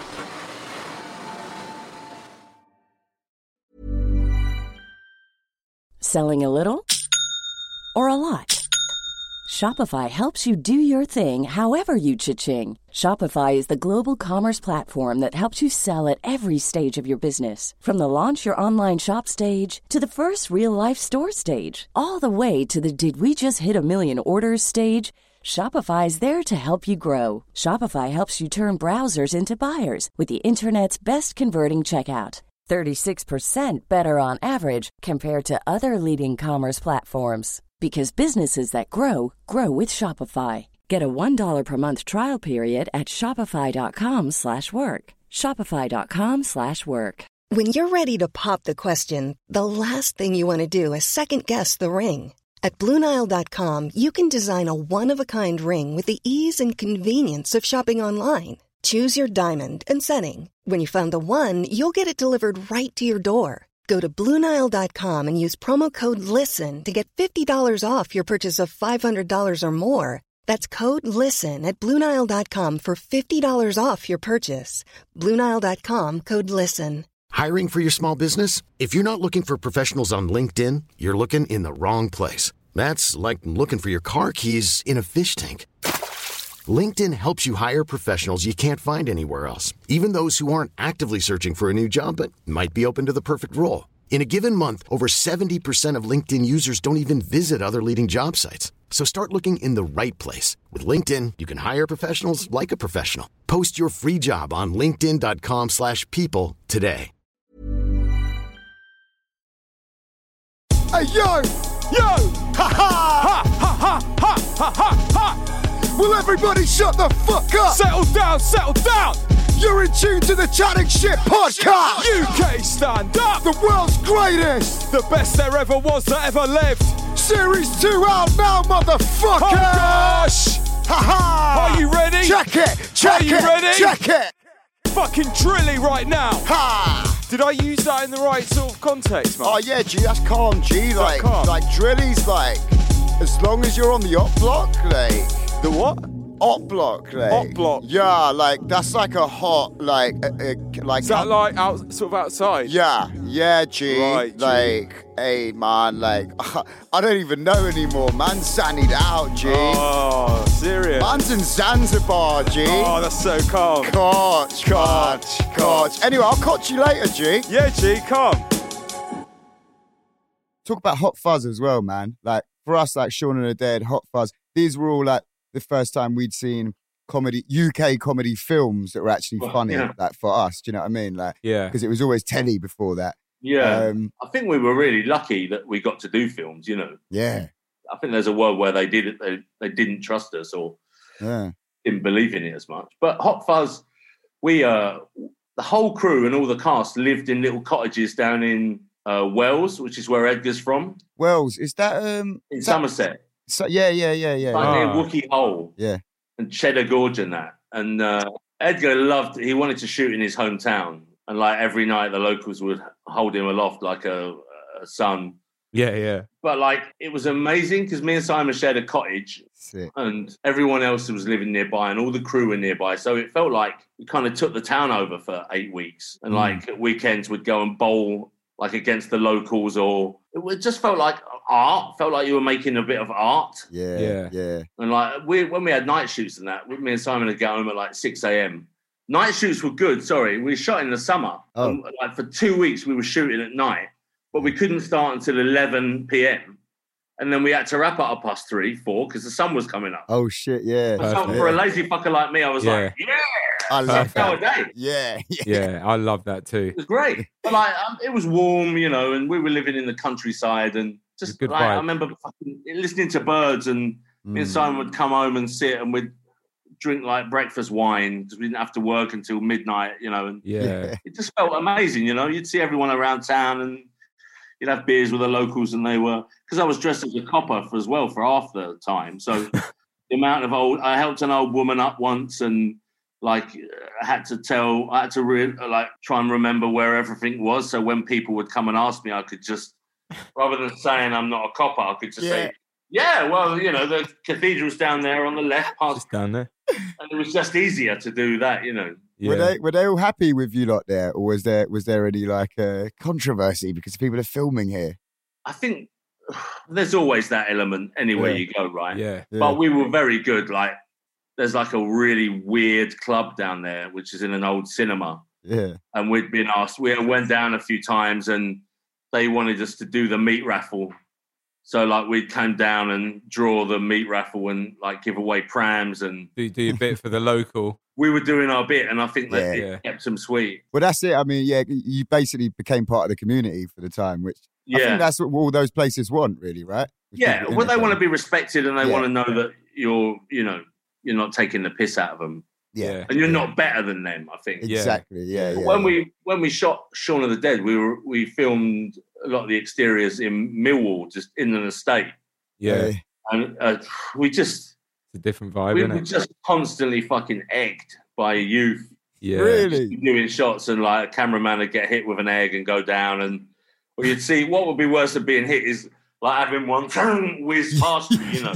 S8: Selling a little or a lot? Shopify helps you do your thing however you cha-ching. Shopify is the global commerce platform that helps you sell at every stage of your business. From the launch your online shop stage to the first real-life store stage, all the way to the did we just hit a million orders stage. Shopify is there to help you grow. Shopify helps you turn browsers into buyers with the internet's best converting checkout. 36% better on average compared to other leading commerce platforms. Because businesses that grow, grow with Shopify. Get a $1 per month trial period at shopify.com/work. Shopify.com/work.
S9: When you're ready to pop the question, the last thing you want to do is second-guess the ring. At BlueNile.com, you can design a one-of-a-kind ring with the ease and convenience of shopping online. Choose your diamond and setting. When you find the one, you'll get it delivered right to your door. Go to BlueNile.com and use promo code LISTEN to get $50 off your purchase of $500 or more. That's code LISTEN at BlueNile.com for $50 off your purchase. BlueNile.com, code LISTEN.
S2: Hiring for your small business? If you're not looking for professionals on LinkedIn, you're looking in the wrong place. That's like looking for your car keys in a fish tank. LinkedIn helps you hire professionals you can't find anywhere else, even those who aren't actively searching for a new job but might be open to the perfect role. In a given month, over 70% of LinkedIn users don't even visit other leading job sites. So start looking in the right place. With LinkedIn, you can hire professionals like a professional. Post your free job on linkedin.com/people today.
S4: Hey, yo!
S5: Yo!
S4: Ha ha!
S5: Ha ha ha ha ha ha ha!
S4: Will everybody shut the fuck up?
S5: Settle down, settle down!
S4: You're in tune to the Chatting Shit podcast!
S5: UK stand up!
S4: The world's greatest!
S5: The best there ever was that ever lived!
S4: Series 2 out now, motherfucker!
S5: Oh gosh!
S4: Ha ha!
S5: Are you ready?
S4: Check it! Check
S5: Are you
S4: it!
S5: ready?
S4: Check it!
S5: Fucking drilly right now!
S4: Ha!
S5: Did I use that in the right sort of context, man?
S4: Oh yeah, G, that's calm, G. Like drilly's like, as long as you're on the op block, like.
S5: The what?
S4: Op block, like.
S5: Op block?
S4: Yeah, like, that's like a hot, like.
S5: Is that like sort of outside?
S4: Yeah, G.
S5: Right, G.
S4: Like, hey, man, like, I don't even know anymore. Man's zannied out, G.
S5: Oh, serious?
S4: Man's in Zanzibar, G.
S5: Oh, that's so calm.
S4: Coach. Anyway, I'll catch you later, G.
S5: Yeah, G, come.
S4: Talk about Hot Fuzz as well, man. Like, for us, like Shaun of the Dead, Hot Fuzz, these were all like the first time we'd seen UK comedy films that were actually funny, like for us. Do you know what I mean? Like,
S5: yeah,
S4: because it was always telly before that.
S7: Yeah, I think we were really lucky that we got to do films. You know.
S4: Yeah.
S7: I think there's a world where they did it. They didn't trust us or didn't believe in it as much. But Hot Fuzz, the whole crew and all the cast lived in little cottages down in Wells, which is where Edgar's from.
S4: Wells, is that
S7: in Somerset?
S4: So, yeah.
S7: Like near Wookey Hole.
S4: Yeah.
S7: And Cheddar Gorge and that. And Edgar he wanted to shoot in his hometown. And like every night the locals would hold him aloft like a son.
S5: Yeah.
S7: But like it was amazing because me and Simon shared a cottage.
S4: Sick.
S7: And everyone else was living nearby and all the crew were nearby. So it felt like we kind of took the town over for 8 weeks. And like at weekends we'd go and bowl like against the locals, or it just felt like art. Felt like you were making a bit of art.
S4: Yeah.
S7: And like when we had night shoots and that, me and Simon would get home at like 6 a.m. Night shoots were good. Sorry, we shot in the summer.
S4: Oh.
S7: And like for 2 weeks we were shooting at night, but we couldn't start until 11 p.m. And then we had to wrap up at 3:30, 4 because the sun was coming up.
S4: Oh shit, yeah.
S7: So for a lazy fucker like me, I was like, yeah,
S4: I love that.
S7: a day.
S5: Yeah, I love that too.
S7: It was great. But like, it was warm, you know, and we were living in the countryside, and just
S5: good
S7: like
S5: vibe.
S7: I remember listening to birds, and me and Simon would come home and sit, and we'd drink like breakfast wine because we didn't have to work until midnight, you know. And it just felt amazing, you know. You'd see everyone around town, and you'd have beers with the locals, and they were, because I was dressed as a copper as well for half the time. So the amount of I helped an old woman up once, and like I had to try and remember where everything was. So when people would come and ask me, I could just, rather than saying I'm not a copper, I could just say, yeah, well, you know, the cathedral's down there on the left, past
S5: down there.
S7: And it was just easier to do that, you know.
S5: Yeah.
S4: Were they all happy with you lot there, or was there any like controversy because people are filming here?
S7: I think there's always that element anywhere you go, right?
S5: Yeah.
S7: But we were very good. Like, there's like a really weird club down there, which is in an old cinema.
S4: Yeah.
S7: And we'd been asked. We went down a few times, and they wanted us to do the meat raffle. So like we'd come down and draw the meat raffle and like give away prams and
S5: do your bit for the local.
S7: We were doing our bit, and I think that it kept them sweet.
S4: Well, that's it. I mean, you basically became part of the community for the time, which I think that's what all those places want, really, right?
S7: Yeah, well, they want to be respected, and they want to know that you're not taking the piss out of them.
S4: Yeah,
S7: and you're not better than them. I think
S4: exactly. Yeah.
S7: When we shot Shaun of the Dead, we filmed a lot of the exteriors in Millwall, just in an estate.
S5: Yeah,
S7: and we just.
S5: It's a different vibe,
S7: we
S5: isn't
S7: were
S5: it?
S7: just constantly fucking egged by youth.
S5: Yeah.
S4: Really?
S7: Doing shots, and like a cameraman would get hit with an egg and go down, and or you'd see what would be worse than being hit is like having one whiz past you, you know.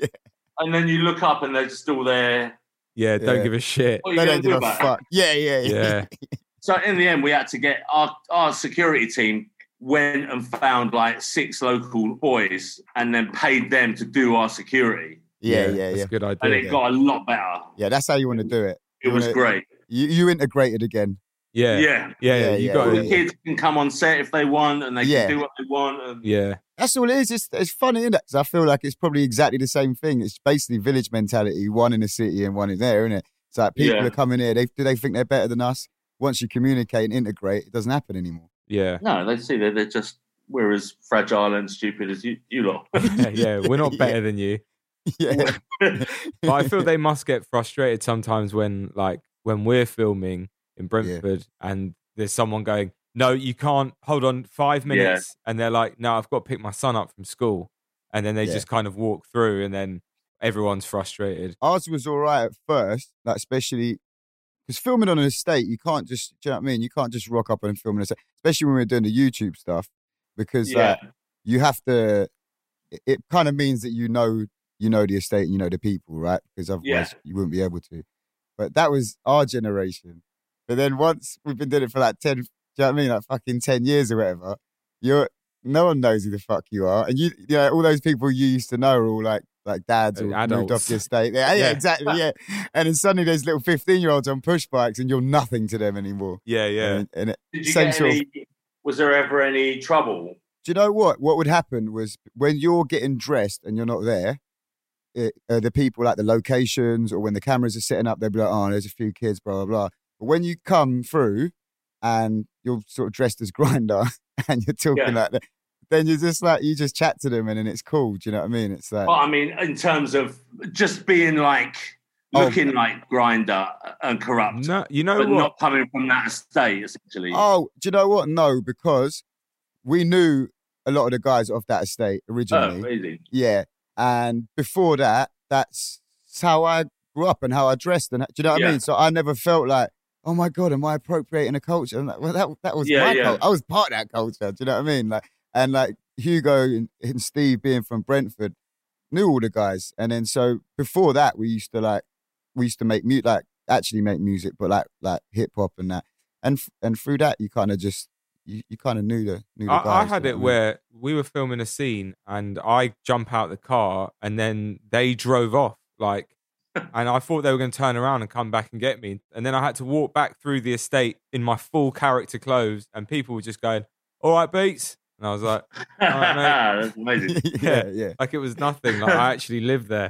S7: And then you look up and they're just all there.
S5: Yeah, don't give a shit.
S7: What are you
S4: They
S7: gonna
S4: don't give
S7: do
S4: a
S7: about
S4: fuck.
S7: it?
S5: Yeah.
S7: So in the end, we had to get our security team went and found like 6 local boys and then paid them to do our security.
S4: Yeah.
S5: That's a good idea.
S7: And it got a lot better.
S4: Yeah, that's how you want to do it.
S7: It was great.
S4: You integrated again.
S5: Yeah. You got
S7: the kids can come on set if they want, and they can do what they want. And
S4: that's all it is. It's funny, isn't it? Because I feel like it's probably exactly the same thing. It's basically village mentality, one in the city and one in there, isn't it? It's like people are coming here. Do they think they're better than us? Once you communicate and integrate, it doesn't happen anymore.
S5: Yeah.
S7: No, they see that we're as fragile and stupid as you lot.
S5: We're not better than you.
S4: Yeah.
S5: But I feel they must get frustrated sometimes when we're filming in Brentford and there's someone going, no, you can't, hold on 5 minutes. And they're like, no, I've got to pick my son up from school. And then they just kind of walk through, and then everyone's frustrated.
S4: Ours was all right at first, like especially because filming on an estate, you can't just, do you know what I mean? You can't just rock up and film an estate, especially when we're doing the YouTube stuff, because you have to, it kind of means that you know the estate and you know the people, right? Because otherwise you wouldn't be able to. But that was our generation. But then once we've been doing it for like 10, do you know what I mean? Like fucking 10 years or whatever, no one knows who the fuck you are. And you know, all those people you used to know are all like dads or moved off the estate. Yeah, exactly, yeah. And then suddenly there's little 15-year-olds on push bikes and you're nothing to them anymore.
S5: Yeah.
S7: Did you get was there ever any trouble?
S4: Do you know what? What would happen was when you're getting dressed and you're not there, the people like the locations or when the cameras are setting up, they'll be like, oh, there's a few kids, blah, blah, blah. But when you come through and you're sort of dressed as Grindr and you're talking like that, then you're just like, you just chat to them and then it's cool. Do you know what I mean? It's like,
S7: well, I mean, in terms of just being like, looking like Grindr and corrupt.
S5: No, you know
S7: but
S5: what?
S7: Not coming from that estate, essentially.
S4: Oh, do you know what? No, because we knew a lot of the guys off that estate originally.
S7: Oh, really?
S4: Yeah. And before that, that's how I grew up and how I dressed. And do you know what I mean? So I never felt like, oh my God, am I appropriating a culture? And well, that was my culture. I was part of that culture. Do you know what I mean? Like Hugo and Steve being from Brentford knew all the guys. And then so before that, we used to make music, actually make music, but like hip hop and that. And through that, you kind of just, you kind of knew the guys.
S5: I had it where we were filming a scene and I jump out the car and then they drove off and I thought they were going to turn around and come back and get me. And then I had to walk back through the estate in my full character clothes and people were just going, all right, Beats. And I was like, all right, mate.
S7: That's amazing.
S4: yeah.
S5: Like it was nothing. Like I actually lived there.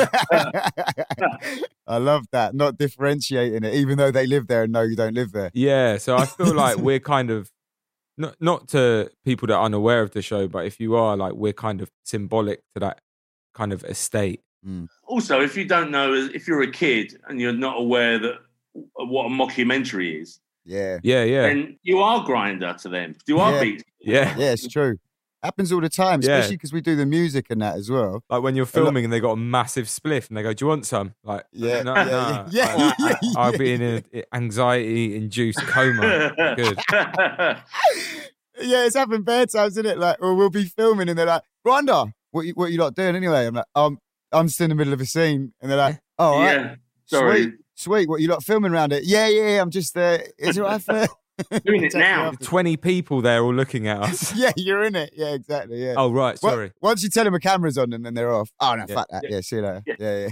S4: I love that. Not differentiating it, even though they live there and know you don't live there.
S5: Yeah. So I feel like we're kind of, not to people that are unaware of the show, but if you are, like, we're kind of symbolic to that kind of estate.
S7: Also, if you don't know, if you're a kid and you're not aware that what a mockumentary is, then you are Grindr to them. You are Beats.
S5: Yeah,
S4: it's true. Happens all the time, especially because we do the music and that as well.
S5: Like when you're filming and they got a massive spliff and they go, "Do you want some?" Like, no. I'll be in an anxiety-induced coma. Good.
S4: Yeah, it's happened bare times, isn't it? Like, or we'll be filming and they're like, "Grindr, what you lot doing anyway?" I'm like, I'm still in the middle of a scene, and they're like, "Oh, right.
S7: Sorry,
S4: sweet. What you lot filming around it?" Yeah. I'm just there. Is it right for
S7: doing it now?
S5: 20 people there all looking at us.
S4: Yeah, you're in it. Yeah, exactly. Yeah.
S5: Oh, right. Sorry.
S4: Once you tell them a camera's on and then they're off. Oh no, fuck that. Yeah, see you later. Yeah.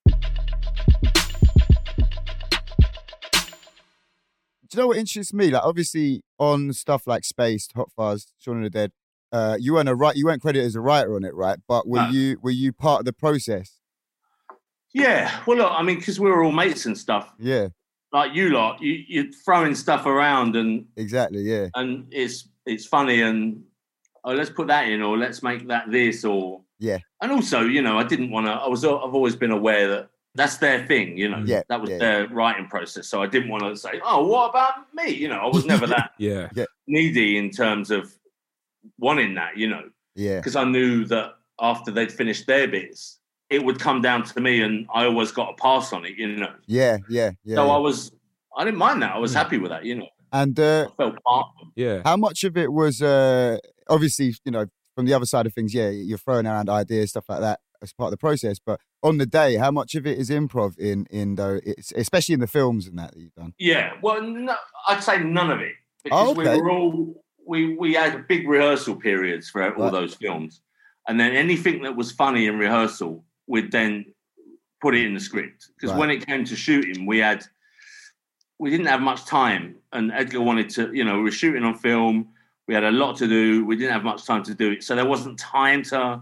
S4: Do you know what interests me? Like, obviously, on stuff like Spaced, Hot Fuzz, Shaun of the Dead, you weren't credited as a writer on it, right? But were you part of the process? Yeah.
S7: Well, look, I mean, because we were all mates and stuff.
S4: Yeah.
S7: Like you lot, you're throwing stuff around and
S4: exactly, yeah.
S7: And it's funny and let's put that in or let's make that this or
S4: yeah.
S7: And also, I didn't want to. I've always been aware that that's their thing, that was their writing process. So I didn't want to say, oh, what about me? I was never that needy in terms of wanting that,
S4: Yeah.
S7: Because I knew that after they'd finished their bits, it would come down to me and I always got a pass on it,
S4: Yeah.
S7: So I didn't mind that. I was happy with that,
S4: And
S7: I felt part of it.
S5: Yeah.
S4: How much of it was, obviously, from the other side of things, you're throwing around ideas, stuff like that as part of the process. But on the day, how much of it is improv especially in the films and that you've done?
S7: Yeah. Well, no, I'd say none of it. Because we were all, we had big rehearsal periods for all those films. And then anything that was funny in rehearsal, we'd then put it in the script. Because when it came to shooting, we didn't have much time. And Edgar wanted to, we were shooting on film. We had a lot to do. We didn't have much time to do it. So there wasn't time to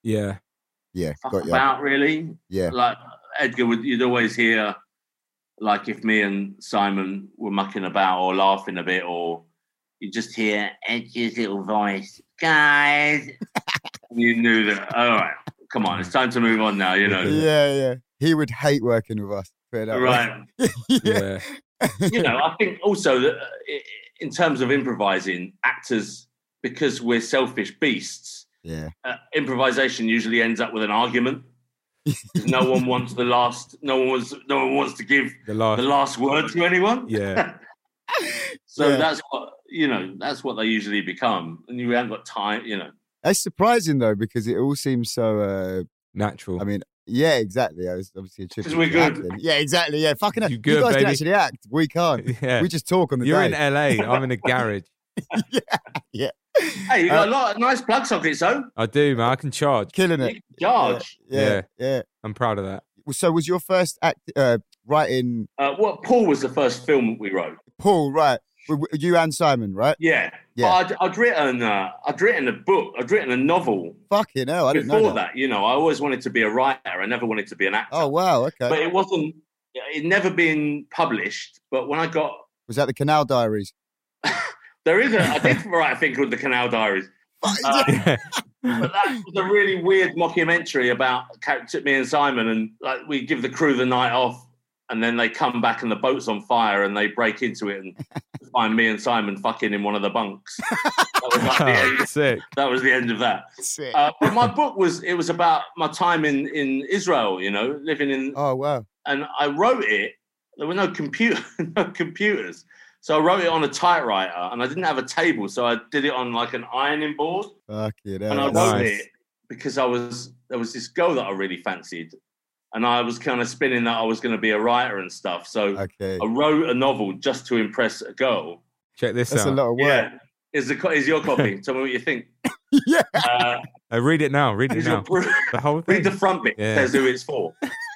S7: fuck about, really.
S4: Yeah.
S7: Like Edgar, you'd always hear, like if me and Simon were mucking about or laughing a bit, or you just hear Edgar's little voice, guys. You knew that, all right, come on, it's time to move on now,
S4: Yeah. He would hate working with us.
S7: Right.
S4: Yeah.
S7: I think also that in terms of improvising, actors, because we're selfish beasts, improvisation usually ends up with an argument. No one wants no one wants to give the last word to anyone.
S5: Yeah.
S7: That's what they usually become. And you haven't got time,
S4: It's surprising though, because it all seems so
S5: natural.
S4: I mean, yeah, exactly. I was obviously a
S7: because we're good.
S4: Acting. Yeah, exactly. Yeah, fucking hell. You
S5: guys
S4: can actually act. We can't.
S5: Yeah.
S4: We just talk on the
S5: You're
S4: day.
S5: in LA. I'm in a garage.
S4: Yeah.
S7: Hey, you got a lot of nice plug sockets, though.
S5: I do, man. I can charge.
S4: Killing it.
S7: Charge.
S4: Yeah.
S5: I'm proud of that.
S4: So was your first writing?
S7: Paul was the first film we wrote.
S4: Paul, right. You and Simon, right?
S7: Yeah. But I'd written a book. I'd written a novel.
S4: Fucking hell, I didn't know that.
S7: Before that, I always wanted to be a writer. I never wanted to be an actor.
S4: Oh, wow, okay.
S7: But it'd never been published. But when I got...
S4: Was that the Canal Diaries?
S7: I did write a thing called The Canal Diaries. But that was a really weird mockumentary about me and Simon, and like we give the crew the night off, and then they come back and the boat's on fire, and they break into it and find me and Simon fucking in one of the bunks. That was like the end.
S5: Sick.
S7: That was the end of that.
S4: Sick.
S7: But my book was about my time in Israel, living in.
S4: Oh wow!
S7: And I wrote it. There were no computers. So I wrote it on a typewriter, and I didn't have a table, so I did it on like an ironing board.
S4: Fuck it,
S7: and I wrote it because there was this girl that I really fancied, and I was kind of spinning that I was going to be a writer and stuff. So I wrote a novel just to impress a girl.
S5: Check this out.
S4: That's a lot of work.
S7: Yeah. Is your copy? Tell me what you think.
S4: Yeah.
S5: Read it now. Read it now. The whole thing.
S7: Read the front bit.
S5: Yeah.
S7: Says who it's for.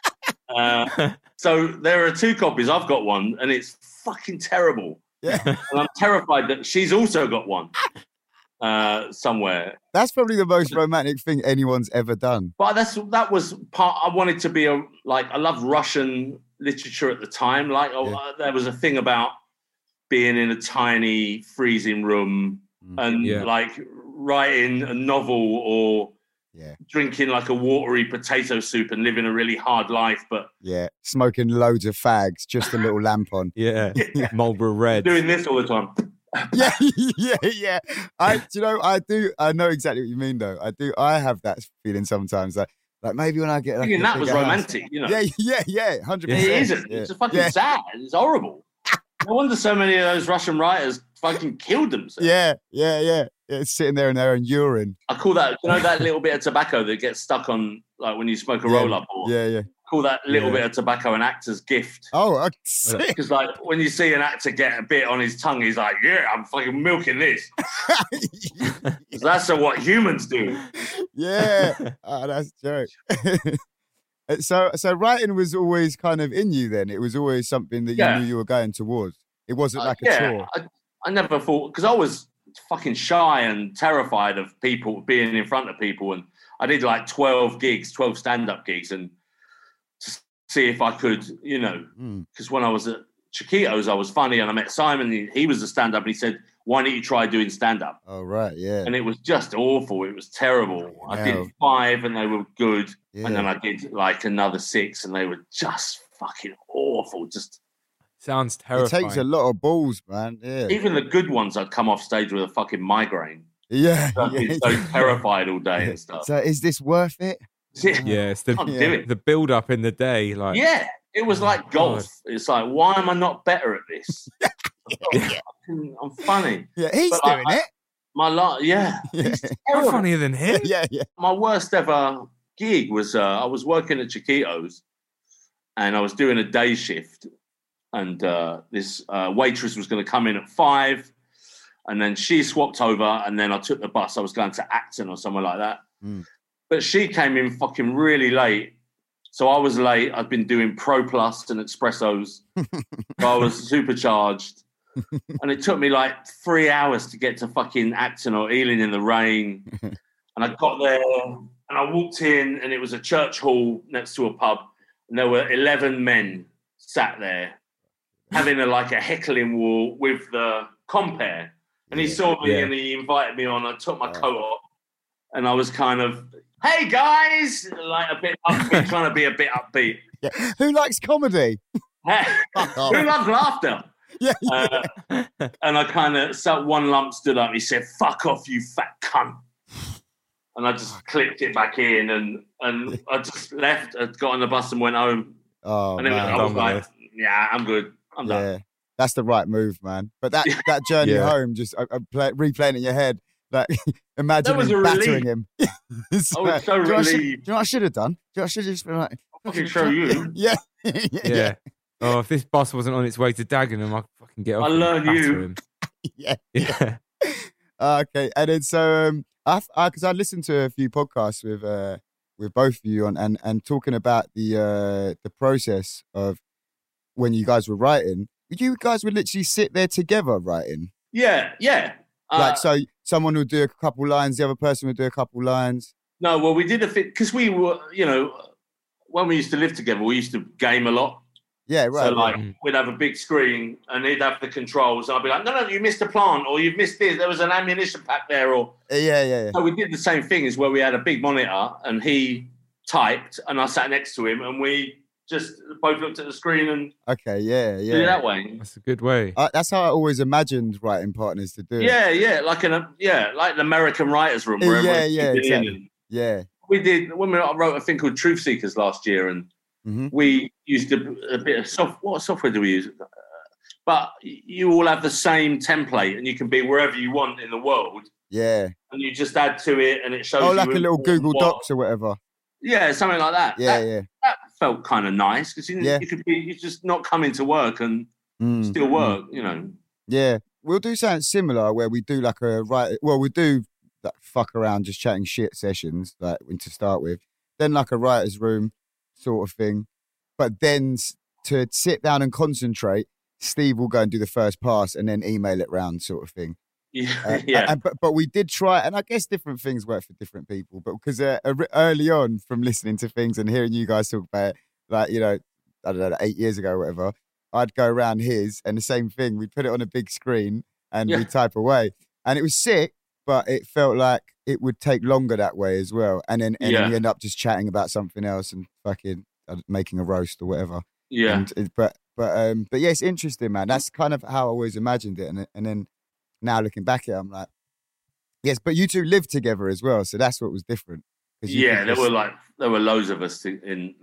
S7: So there are 2 copies. I've got one, and it's fucking terrible.
S4: Yeah.
S7: And I'm terrified that she's also got one. somewhere.
S4: That's probably the most romantic thing anyone's ever done.
S7: But that was part. I wanted to be I loved Russian literature at the time. There was a thing about being in a tiny freezing room and like writing a novel or drinking like a watery potato soup and living a really hard life, but
S4: smoking loads of fags, just a little lamp on.
S5: Marlboro Red.
S7: Doing this all the time.
S4: yeah. I know exactly what you mean though. I have that feeling sometimes like maybe when I get like
S7: that was romantic, you know.
S4: Yeah, 100%.
S7: It isn't. It's fucking sad. It's horrible. No wonder so many of those Russian writers fucking killed themselves.
S4: Yeah. It's sitting there in their own urine.
S7: I call that, that little bit of tobacco that gets stuck on, like when you smoke a roll-up.
S4: Yeah.
S7: Call that little bit of tobacco an actor's gift.
S4: Oh,
S7: because like when you see an actor get a bit on his tongue, he's like, I'm fucking milking this. That's what humans do.
S4: Yeah. Oh, that's a joke. So writing was always kind of in you then? It was always something that you knew you were going towards? It wasn't like a chore?
S7: I never thought, because I was fucking shy and terrified of people being in front of people, and I did like 12 stand-up gigs, and to see if I could, because when I was at Chiquitos, I was funny, and I met Simon, he was a stand-up, and he said, why don't you try doing stand-up?
S4: Oh, right, yeah.
S7: And it was just awful. It was terrible. I did 5 and they were good, and then I did like another 6 and they were just fucking awful. Just
S5: sounds terrifying.
S4: It takes a lot of balls, man. Yeah.
S7: Even the good ones, I'd come off stage with a fucking migraine.
S4: Yeah.
S7: I'd be so terrified all day and stuff.
S4: So is this worth it?
S5: Yeah, it's the build-up in the day. Like,
S7: it was like golf. God. It's like, why am I not better at this? I'm funny.
S4: Yeah, he's doing it.
S7: He's
S5: I'm funnier than him.
S4: Yeah.
S7: My worst ever gig was I was working at Chiquitos, and I was doing a day shift, and this waitress was going to come in at 5, and then she swapped over, and then I took the bus. I was going to Acton or somewhere like that, but she came in fucking really late. So I was late. I'd been doing Pro Plus and espressos. So I was supercharged. And it took me like 3 hours to get to fucking Acton or Ealing in the rain. And I got there and I walked in, and it was a church hall next to a pub. And there were 11 men sat there having a heckling war with the compere. And he saw me and he invited me on. I took my coat off and I was kind of, hey guys, like a bit upbeat, trying to be a bit upbeat.
S4: Yeah. Who likes comedy?
S7: Who loves laughter?
S4: Yeah.
S7: And I kind of, one lump stood up. He said, fuck off, you fat cunt. And I just clipped it back in, and I just left. I got on the bus and went home.
S4: Oh,
S7: and
S4: man.
S7: I was like, I'm good. I'm done.
S4: That's the right move, man. But that journey home, just replaying in your head, like imagining battering him.
S7: I was so relieved.
S4: Do you know what I should have done? I should have just been like,
S7: I'll fucking show you.
S4: Yeah.
S5: Oh, if this bus wasn't on its way to Dagenham, I'd fucking get off.
S7: I'll learn you.
S5: Him.
S4: Yeah. Okay, and then so because I listened to a few podcasts with both of you and talking about the process of when you guys were writing. You guys would literally sit there together writing.
S7: Yeah.
S4: So someone would do a couple lines, the other person would do a couple lines.
S7: No, well, we did because we were, when we used to live together, we used to game a lot.
S4: Yeah, right.
S7: So we'd have a big screen and he'd have the controls. And I'd be like, no, you missed a plant, or you've missed this. There was an ammunition pack there, or
S4: yeah.
S7: So we did the same thing as where we had a big monitor and he typed and I sat next to him and we just both looked at the screen and
S4: did
S7: it that way.
S5: That's a good way.
S4: That's how I always imagined writing partners to do it.
S7: Yeah, like an American writer's room. Where
S4: exactly.
S7: We did when I wrote a thing called Truth Seekers last year, and we used a bit of what software do we use? But you all have the same template, and you can be wherever you want in the world.
S4: Yeah,
S7: and you just add to it, and it shows.
S4: Oh, like a little Google Docs or whatever.
S7: Yeah, something like that.
S4: Yeah.
S7: That felt kind of nice because you just not coming to work and still work.
S4: Yeah, we'll do something similar where we do like we do like fuck around, just chatting shit sessions, like to start with. Then like a writer's room sort of thing. But then to sit down and concentrate, Steve will go and do the first pass and then email it round sort of thing.
S7: Yeah.
S4: But we did try, and I guess different things work for different people. But because early on, from listening to things and hearing you guys talk about it, like, you know, I don't know, 8 years ago or whatever, I'd go around his, and the same thing. We'd put it on a big screen and we'd type away, and it was sick. But it felt like it would take longer that way as well, and then you end up just chatting about something else and fucking making a roast or whatever.
S7: Yeah.
S4: But yeah, it's interesting, man. That's kind of how I always imagined it, and then now looking back at it, I'm like, yes, but you two lived together as well, so that's what was different.
S7: Yeah, there were loads of us in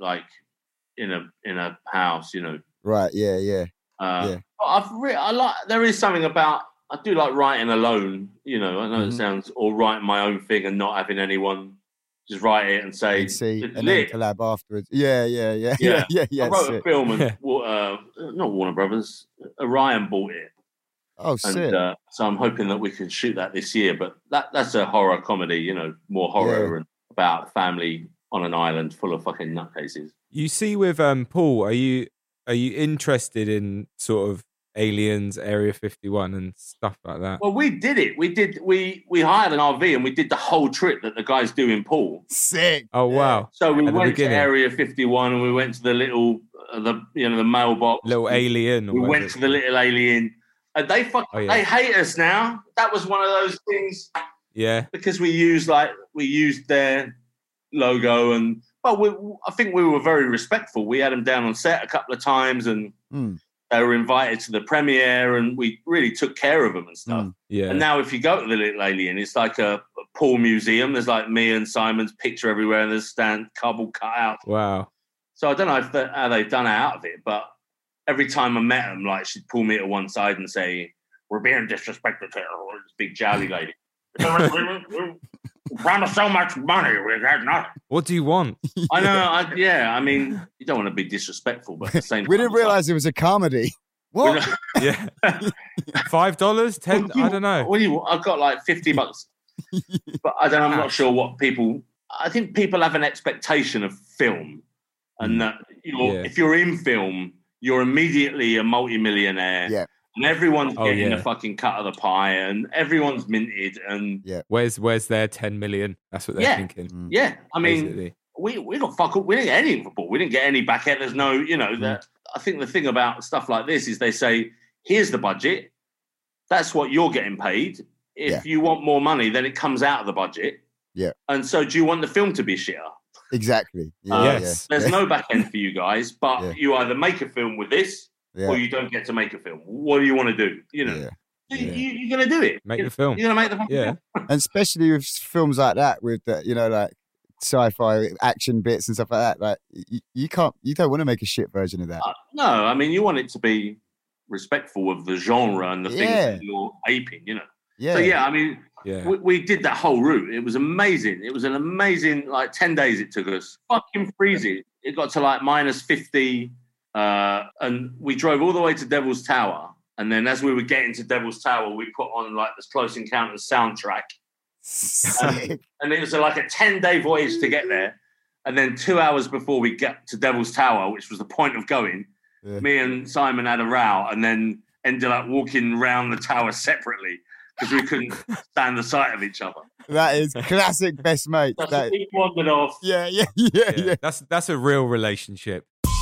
S7: a house, you know.
S4: Right. Yeah.
S7: There is something about, I do like writing alone, you know. I know it sounds, or writing my own thing and not having anyone just write it and say,
S4: and then collab afterwards. Yeah.
S7: I wrote a film and not Warner Brothers, Orion bought it.
S4: Oh, sick.
S7: And, so I'm hoping that we can shoot that this year. But that's a horror comedy, you know, more horror and about family on an island full of fucking nutcases.
S5: You see, with Paul, are you interested in sort of aliens, Area 51 and stuff like that?
S7: Well, we did it. We hired an RV and we did the whole trip that the guys do in Paul.
S4: Sick.
S5: Oh, wow.
S7: So we went to Area 51 and we went to the little, the mailbox.
S5: Little alien.
S7: We went to the little alien. And they they hate us now. That was one of those things.
S5: Yeah.
S7: Because we used their logo I think we were very respectful. We had them down on set a couple of times and they were invited to the premiere and we really took care of them and stuff.
S5: Yeah.
S7: And now if you go to the little alien, it's like a Paul museum. There's like me and Simon's picture everywhere and there's cardboard cutouts.
S5: Wow.
S7: So I don't know how they've done out of it, but every time I met them, like, she'd pull me to one side and say, "We're being disrespected here." This big jolly lady. We promised so much money, we got nothing.
S5: What do you want?
S7: I know. I mean, you don't want to be disrespectful, but at the same time,
S4: we didn't realize it was a comedy. What?
S5: Yeah. $5, $10. I don't know.
S7: What do you want? I've got like $50, but I'm not sure what people. I think people have an expectation of film, and that if you're in film, you're immediately a multi-millionaire.
S4: Yeah.
S7: And everyone's getting a fucking cut of the pie, and everyone's minted. And
S5: where's their 10 million? That's what they're thinking.
S7: Yeah, I mean, we got fuck up. We didn't get any football. We didn't get any back end. There's no, you know. That I think the thing about stuff like this is they say, "Here's the budget. That's what you're getting paid. If you want more money, then it comes out of the budget.
S4: Yeah.
S7: And so, do you want the film to be shitter?
S4: Exactly.
S5: Yes.
S7: There's no back end for you guys, but you either make a film with this." Or you don't get to make a film. What do you want to do? You know, you're going to do it.
S5: Make the film.
S7: You're going to make the film.
S4: And especially with films like that, with the, you know, like sci-fi action bits and stuff like that. Like you don't want to make a shit version of that.
S7: No, I mean, you want it to be respectful of the genre and the things that you're aping. You know. Yeah. So I mean, we did that whole route. It was amazing. It was an amazing, like 10 days it took us. Fucking freezing. It got to like -50. And we drove all the way to Devil's Tower. And then as we were getting to Devil's Tower, we put on like this Close Encounters soundtrack. And it was like a 10-day voyage to get there. And then 2 hours before we get to Devil's Tower, which was the point of going, me and Simon had a row and then ended up walking around the tower separately because we couldn't stand the sight of each other.
S4: That is classic best mate.
S7: He wandered off.
S4: Yeah.
S5: That's a real relationship.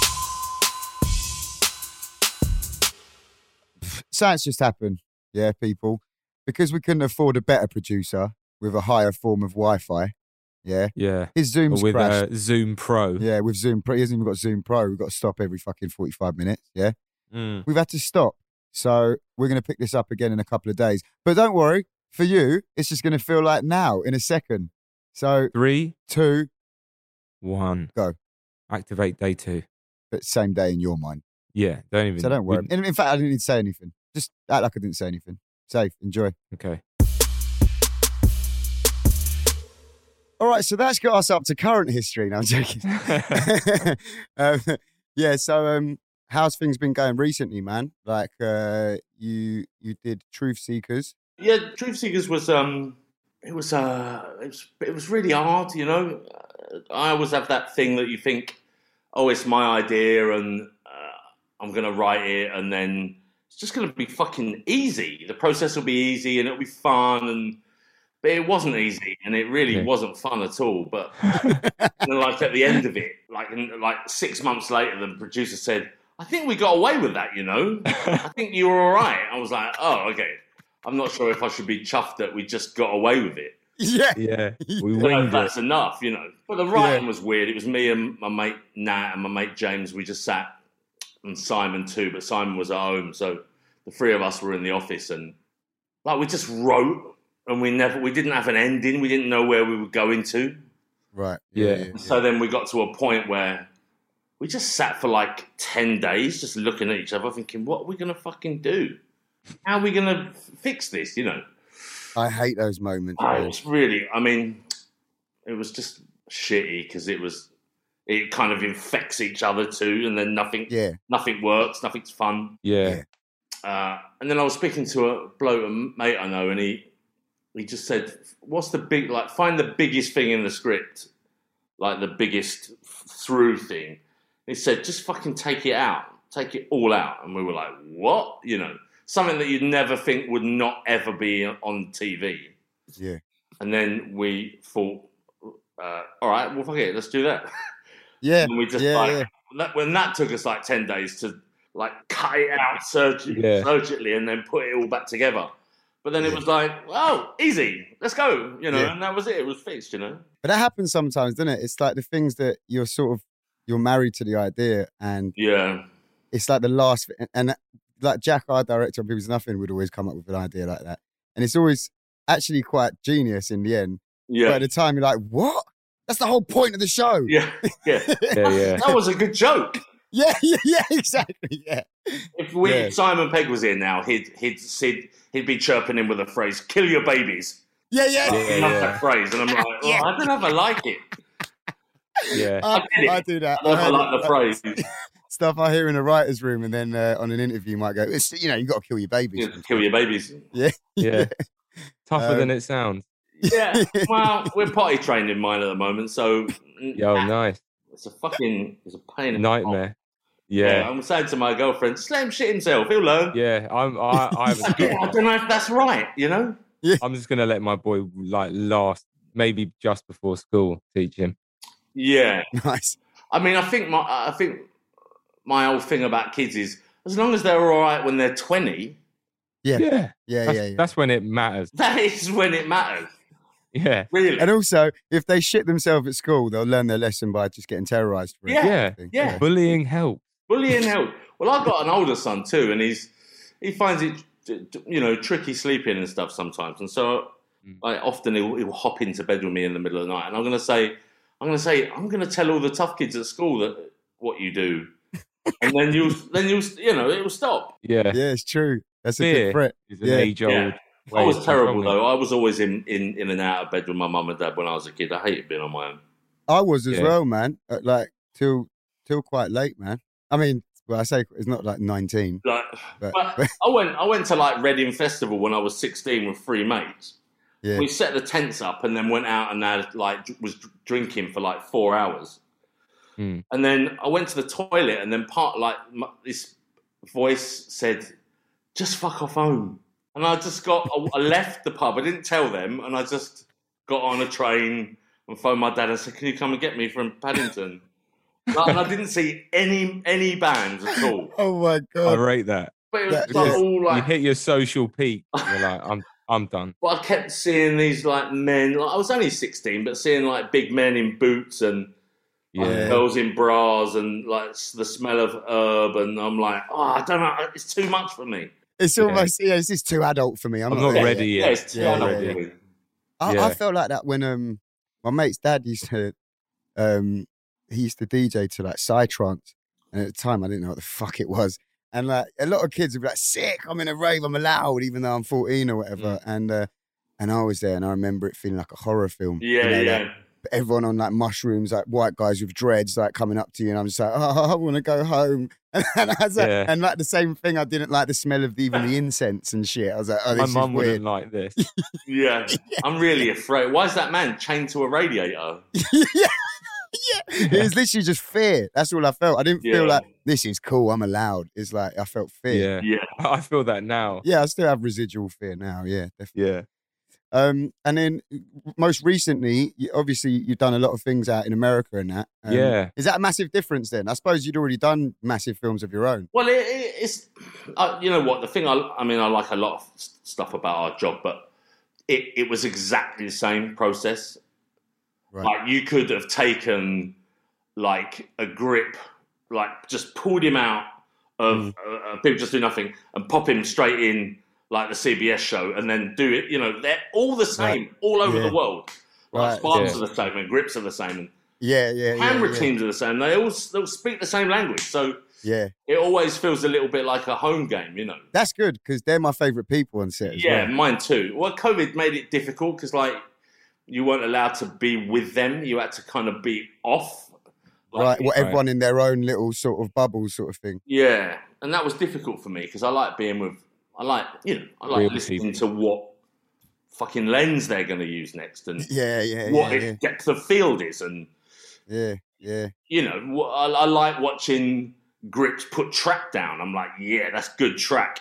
S4: Science just happened, people. Because we couldn't afford a better producer with a higher form of Wi-Fi, his Zoom's
S5: with
S4: crashed.
S5: Zoom Pro.
S4: Yeah, with Zoom Pro. He hasn't even got Zoom Pro. We've got to stop every fucking 45 minutes, We've had to stop. So we're going to pick this up again in a couple of days. But don't worry, for you, it's just going to feel like now, in a second. So
S5: 3,
S4: 2,
S5: 1.
S4: Go.
S5: Activate day 2.
S4: But same day in your mind.
S5: Yeah, don't even.
S4: So don't worry. In fact, I didn't need to say anything. Just act like I didn't say anything. Safe. Enjoy.
S5: Okay.
S4: All right, so that's got us up to current history. No, I'm joking. So how's things been going recently, man? Like, you did Truth Seekers.
S7: Yeah, Truth Seekers was it was really hard, you know. I always have that thing that you think, oh, it's my idea and I'm going to write it, and then it's just going to be fucking easy. The process will be easy and it'll be fun. But it wasn't easy, and it really wasn't fun at all. But like at the end of it, like 6 months later, the producer said, "I think we got away with that. You know, I think you were all right." I was like, "Oh, okay." I'm not sure if I should be chuffed that we just got away with it.
S5: Yeah. We winged it.
S7: That's enough, you know. But the writing was weird. It was me and my mate Nat and my mate James. We just sat, and Simon too. But Simon was at home, so the three of us were in the office, and like we just wrote. And we didn't have an ending. We didn't know where we were going to.
S4: Right.
S5: Yeah.
S7: So then we got to a point where we just sat for like 10 days just looking at each other thinking, what are we going to fucking do? How are we going to fix this, you know?
S4: I hate those moments.
S7: It was just shitty because it kind of infects each other too. And then nothing works. Nothing's fun.
S5: Yeah.
S7: And then I was speaking to a bloke, a mate I know, and he just said, what's the find the biggest thing in the script, like the biggest through thing. He said, just fucking take it out, take it all out. And we were like, what? You know, something that you'd never think would not ever be on TV.
S4: Yeah.
S7: And then we thought, all right, well, fuck it, let's do that.
S4: Yeah.
S7: And we just when that took us like 10 days to like cut it out surgically and then put it all back together. But then it was like, oh, easy, let's go, you know, and that was it. It was fixed, you know.
S4: But that happens sometimes, doesn't it? It's like the things that you're married to the idea, and it's like the last, and like Jack, our director on People's Nothing, would always come up with an idea like that, and it's always actually quite genius in the end. Yeah. But at the time, you're like, what? That's the whole point of the show.
S7: Yeah. That was a good joke.
S4: Yeah, exactly. Yeah.
S7: If Simon Pegg was here now, he'd be chirping in with a phrase, "Kill your babies."
S4: Yeah.
S7: I love that phrase, and I'm like, I don't know if I like it.
S4: Yeah, I do that.
S7: I like the phrase.
S4: Stuff I hear in a writer's room, and then on an interview, you might go, you got to kill your babies.
S7: Kill your babies.
S4: Yeah.
S5: Tougher than it sounds.
S7: Yeah. Well, we're potty trained in mine at the moment, so.
S5: Nice.
S7: It's a pain in the
S5: nightmare. Yeah,
S7: I'm saying to my girlfriend, "Let him shit himself. He'll learn."
S5: Yeah, I
S7: don't know if that's right. You know.
S4: Yeah.
S5: I'm just gonna let my boy last, maybe just before school, teach him.
S7: Yeah.
S4: Nice.
S7: I mean, I think my whole thing about kids is as long as they're all right when they're 20.
S4: Yeah.
S5: That's when it matters.
S7: That is when it matters.
S5: Yeah.
S7: Really.
S4: And also, if they shit themselves at school, they'll learn their lesson by just getting terrorised for it.
S7: Yeah.
S5: Bullying helps.
S7: Well, I've got an older son too, and he finds it, tricky sleeping and stuff sometimes. And so often he'll hop into bed with me in the middle of the night. And I'm going to tell all the tough kids at school that what you do. And then you'll it will stop.
S5: Yeah.
S4: Yeah, it's true. That's a good threat.
S5: It's an age-old.
S7: Yeah. I was terrible though. I was always in and out of bed with my mum and dad when I was a kid. I hated being on my own.
S4: I was as well, man. Like till quite late, man. I mean, I say it's not like 19.
S7: But I went to like Reading Festival when I was 16 with 3 mates. Yeah. We set the tents up and then went out and was drinking for like 4 hours. And then I went to the toilet and then this voice said, "Just fuck off home." And I just I left the pub. I didn't tell them. And I just got on a train and phoned my dad and said, "Can you come and get me from Paddington?" And I didn't see any bands at all.
S4: Oh my God.
S5: I rate that.
S7: But it was all like...
S5: You hit your social peak. You're like, I'm done.
S7: But I kept seeing these like men. I was only 16, but seeing like big men in boots and girls in bras and like the smell of herb. And I'm like, I don't know. It's too much for me.
S4: It's almost, this is too adult for me. I'm not
S5: ready yet.
S7: Yeah, it's too adult for me.
S4: I felt like that when my mate's dad used to DJ to like psytrance, and at the time I didn't know what the fuck it was. And like a lot of kids would be like, "Sick! I'm in a rave. I'm allowed, even though I'm 14 or whatever." And I was there, and I remember it feeling like a horror film.
S7: Yeah.
S4: Like, everyone on like mushrooms, like white guys with dreads, like coming up to you, and I'm just like, "Oh, I want to go home." And I was like, and like the same thing, I didn't like the smell of even the incense and shit. I was like, "Oh, this
S5: my mum
S4: is weird."
S5: wouldn't like this.
S7: Yeah, I'm really afraid. Why is that man chained to a radiator?
S4: Yeah. It was literally just fear. That's all I felt. I didn't feel like, this is cool, I'm allowed. It's like, I felt fear.
S5: Yeah. I feel that now.
S4: Yeah, I still have residual fear now. Yeah, definitely.
S5: Yeah.
S4: And then most recently, obviously, you've done a lot of things out in America and that.
S5: Yeah.
S4: Is that a massive difference then? I suppose you'd already done massive films of your own.
S7: Well, it's you know what, the thing, I like a lot of stuff about our job, but it was exactly the same process.
S4: Right.
S7: Like, you could have taken like a grip, like just pulled him out of People Just Do Nothing and pop him straight in like the CBS show, and then do it. You know, they're all the same all over the world. Like, Spartans are the same, and grips are the same, and camera teams are the same. They'll speak the same language, so it always feels a little bit like a home game. You know,
S4: that's good because they're my favourite people on set. As well.
S7: Mine too. Well, COVID made it difficult because like you weren't allowed to be with them; you had to kind of be off.
S4: Like, everyone in their own little sort of bubble, sort of thing.
S7: Yeah, and that was difficult for me because I like being with. I like listening to what fucking lens they're going to use next, and what its depth of field is, and you know, I like watching grips put track down. I'm like, that's good track.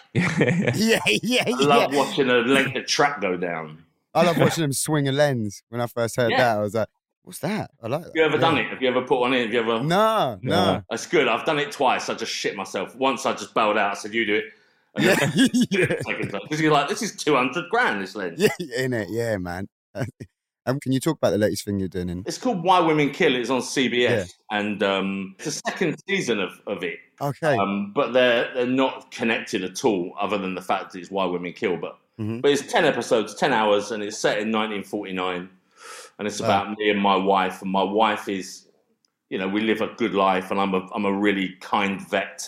S7: I love watching a length of track go down.
S4: I love watching them swing a lens. When I first heard that, I was like, what's that? I like that.
S7: Have you ever done it? Have you ever put one in? Have you ever?
S4: No.
S7: That's good. I've done it twice. I just shit myself. Once I just bailed out. I said, you do it. Because you're like, this is $200,000, this lens.
S4: Innit? Yeah, man. Can you talk about the latest thing you're doing?
S7: It's called Why Women Kill. It's on CBS, and it's the second season of it.
S4: Okay.
S7: But they're not connected at all, other than the fact that it's Why Women Kill. But it's 10 episodes, 10 hours, and it's set in 1949, and it's about me and my wife. And my wife is, you know, we live a good life, and I'm a really kind vet.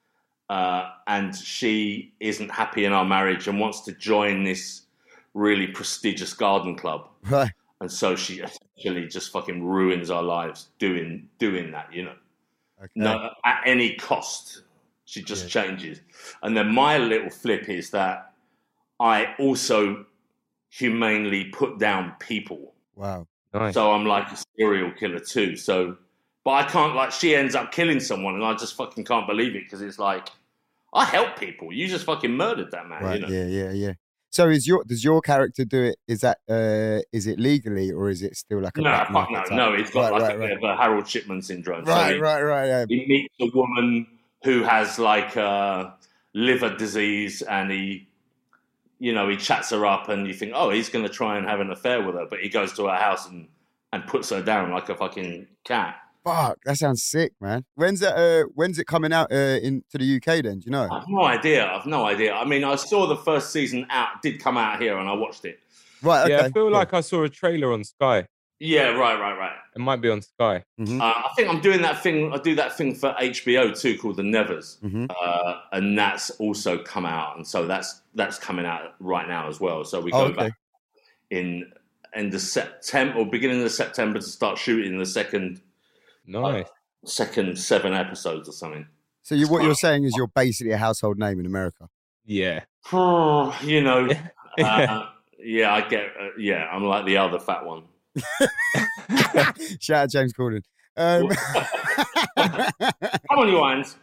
S7: And she isn't happy in our marriage and wants to join this really prestigious garden club.
S4: Right.
S7: And so she essentially just fucking ruins our lives doing that, you know. Okay. No, at any cost. She just changes. And then my little flip is that I also humanely put down people.
S4: Wow.
S5: Nice.
S7: So I'm like a serial killer too. So, but I can't, like, she ends up killing someone and I just fucking can't believe it because it's like, I help people. You just fucking murdered that man.
S4: Right.
S7: You know?
S4: Yeah. So does your character do it? Is it legally or is it still like a
S7: no? It's got a bit of a Harold Shipman syndrome.
S4: Right. Yeah.
S7: He meets a woman who has like liver disease, and he chats her up, and you think, oh, he's going to try and have an affair with her, but he goes to her house and puts her down like a fucking cat.
S4: Fuck, that sounds sick, man. When's it coming out into the UK then? Do you know?
S7: I've no idea. I mean, I saw the first season did come out here, and I watched it.
S4: Right, okay.
S5: Yeah, I feel like I saw a trailer on Sky.
S7: Yeah, right.
S5: It might be on Sky.
S4: Mm-hmm.
S7: I think I'm doing that thing. I do that thing for HBO too, called The Nevers, and that's also come out, and so that's coming out right now as well. So we go back in the September or beginning of September to start shooting the second.
S5: Nice.
S7: Second 7 episodes or something.
S4: So what you're saying is you're basically a household name in America.
S5: Yeah.
S7: You know. Yeah, I get. I'm like the other fat one.
S4: Shout out James Corden.
S7: Come on, you irons.